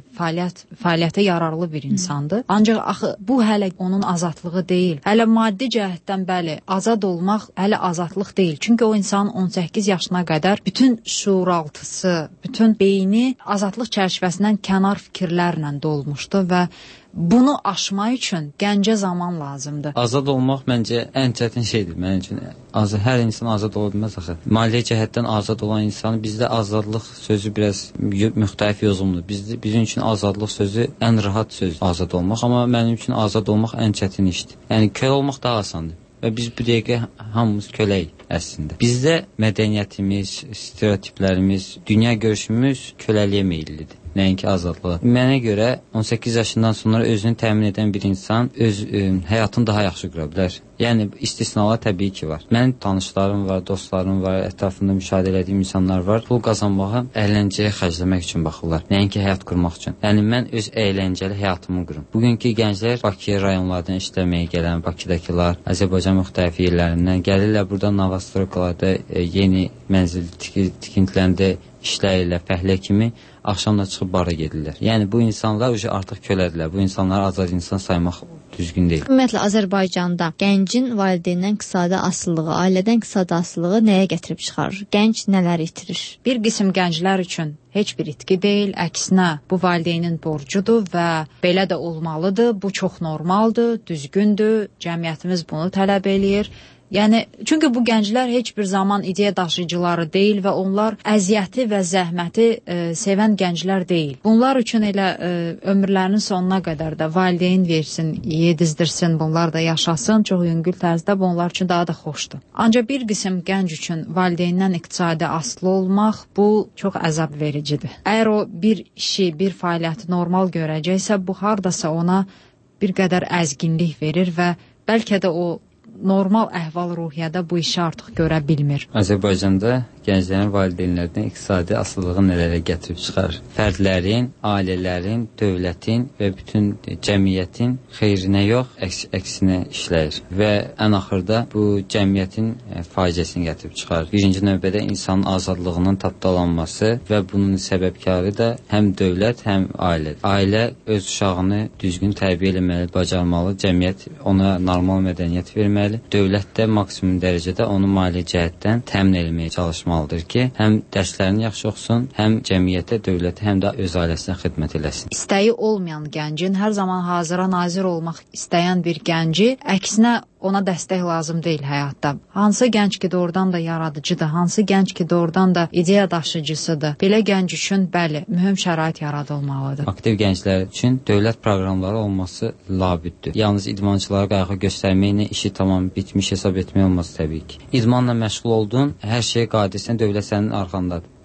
Q: fəaliyyətə yararlı bir insandır. Ancaq axı bu hələ onun azadlığı deyil. Hələ maddi cəhətdən bəli, azad olmaq hələ azadlıq deyil. Çünki o insanın 18 yaşına qədər bütün şuuraltısı, bütün beyni azadlıq çərçivəsindən kənar fikirlərlə dolmuşdu və bunu aşmaq üçün gəncə zaman lazımdır.
P: Azad olmaq məncə ən çətin şeydir mənim üçün. Hər insan azad ola bilməz axı. Maliyyə cəhətdən azad olan insan, bizdə azadlıq sözü biraz müxtəlif yozumludur. Bizim üçün azadlıq sözü ən rahat söz azad olmaq, amma mənim üçün azad olmaq ən çətin işdir. Yəni kölə olmaq daha asandır. Və biz bu dəqiqə hamımız köləyik əslində. Bizdə mədəniyyətimiz, stereotiplərimiz, dünya görüşümüz köləliyə meyillidir. Nəinki azadlığa. Mənə görə 18 yaşından sonra özünü təmin edən bir insan öz həyatını daha yaxşı qura bilər. Yəni istisnalar təbii ki var. Mənim tanışlarım var, dostlarım var, ətrafında müşahidə etdiyim insanlar var. Pul qazanmağa əyləncəyə xərcləmək üçün baxırlar. Nəinki həyat qurmaq üçün. Yəni mən öz əyləncəli həyatımı qurum. Bugünkü gənclər Bakıya rayonlardan işləməyə gələn Bakıdakılar, Azərbaycan müxtəlif yerlərindən gəlirlər. Burada Novostroykalarda yeni mənzil tikintilərində işləyirlər, fəhlə kimi. Axşamda çıxıb bara gedirlər. Yəni bu insanlar artıq kölədirlər. Bu insanları azad insan saymaq düzgün deyil.
O: Ümumiyyətlə Azərbaycanda gəncin valideyndən iqtisadi asılılığı, ailədən iqtisadi asılılığı nəyə gətirib çıxarır? Gənc nələr itirir?
Q: Bir qism gənclər üçün heç bir itki deyil, əksinə bu valideynin borcudur və belə də olmalıdır. Bu çox normaldır, düzgündür. Cəmiyyətimiz bunu tələb eləyir. Yəni, çünki bu gənclər heç bir zaman ideya daşıyıcıları deyil və onlar əziyyəti və zəhməti sevən gənclər deyil. Bunlar üçün elə ömürlərinin sonuna qədər də valideyn versin, yedizdirsin, bunlar da yaşasın, çox yüngül tərzdə bunlar üçün daha da xoşdur. Ancaq bir qism gənc üçün valideyndən iqtisadi asılı olmaq, bu çox əzab vericidir. Əgər o bir işi, bir fəaliyyəti normal görəcəksə, bu hardasa ona bir qədər əzginlik verir və bəlkə də o normal əhval-ruhiyyədə bu işi artıq görə bilmir.
P: Azərbaycanda gənclərin valideynlərdən iqtisadi asılılığı nələrə gətirib çıxarır? Fərdlərin, ailələrin, dövlətin və bütün cəmiyyətin xeyrinə yox, əksinə işləyir. Və ən axırda bu cəmiyyətin faciəsini gətirib çıxarır. Birinci növbədə insanın azadlığının tapdalanması və bunun səbəbkarı da həm dövlət, həm ailədir. Ailə öz uşağını düzgün tərbiyə eləməli, bacarmalı, cəmiyyət ona normal mədəniyyət verməli. Dövlət də maksimum dərəcədə onu maliyyə cəhətdən təmin etməyə çalışmalıdır ki, həm dərslərini yaxşı oxusun, həm cəmiyyətə, dövlətə, həm də öz ailəsinə xidmət eləsin.
Q: İstəyi olmayan gəncin, hər zaman hazıra nazir olmaq istəyən bir gənci, əksinə ona dəstək lazım deyil həyatda. Hansı gənc ki, doğrudan da yaradıcıdır, hansı gənc ki, doğrudan da ideya daşıyıcısıdır. Belə gənc üçün, bəli, mühüm şərait yaradılmalıdır.
P: Aktiv gənclər üçün dövlət proqramları olması labüddür. Yalnız idmançılara qayğı göstərməklə işi tamam bitmiş hesab etmək olmaz təbii ki. İdmanla məşğul oldun, hər şeyə qadirsən, dövlət sənin arxandadır.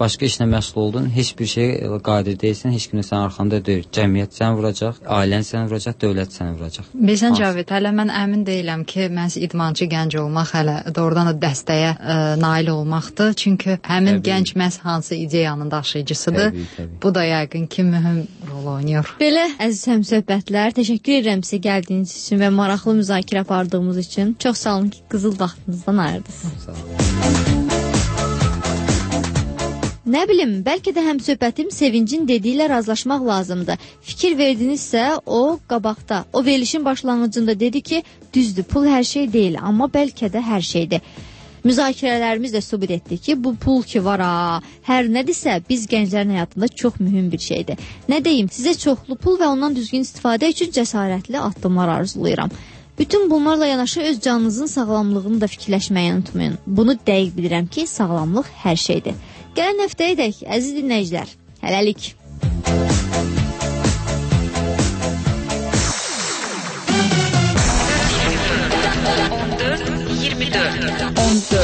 P: başqa işlə məşğul oldun, heç bir şey qadir deyilsən, heç kim sənin arxanda deyil. Cəmiyyət səni vuracaq, ailən səni vuracaq, dövlət səni vuracaq.
Q: Bilsən Cavid, hələ mən əmin deyiləm ki, məhz idmançı gənc olmaq hələ doğrudan da dəstəyə nail olmaqdır. Çünki həmin gənc məhz hansı ideyanın daşıyıcısıdır. Bu da yəqin ki, mühüm rol oynayır.
O: Belə, əziz həmsöhbətlər, təşəkkür edirəm sizə gəldiyiniz üçün və maraqlı müzakirə apardığımız üçün. Çox sağ olun ki, qızıl vaxtınızdan ayırdınız.
P: Sağ olun.
O: Nə bilim, bəlkə də həmsöhbətim Sevincin dediyi ilə razılaşmaq lazımdır. Fikir verdinizsə, o qabaqda, o verilişin başlanğıcında dedi ki, düzdür, pul hər şey deyil, amma bəlkə də hər şeydir. Müzakirələrimiz də sübut etdi ki, bu pul ki var hər nədirsə biz gənclərin həyatında çox mühüm bir şeydir. Nə deyim, sizə çoxlu pul və ondan düzgün istifadə üçün cəsarətli addımlar arzulayıram. Bütün bunlarla yanaşı öz canınızın sağlamlığını da fikirləşməyi unutmayın. Bunu dəqiq bilirəm ki, sağlamlıq hər şeydir. Gələn həftəyə dək, əziz dinləyicilər, hələlik.
D: On dörd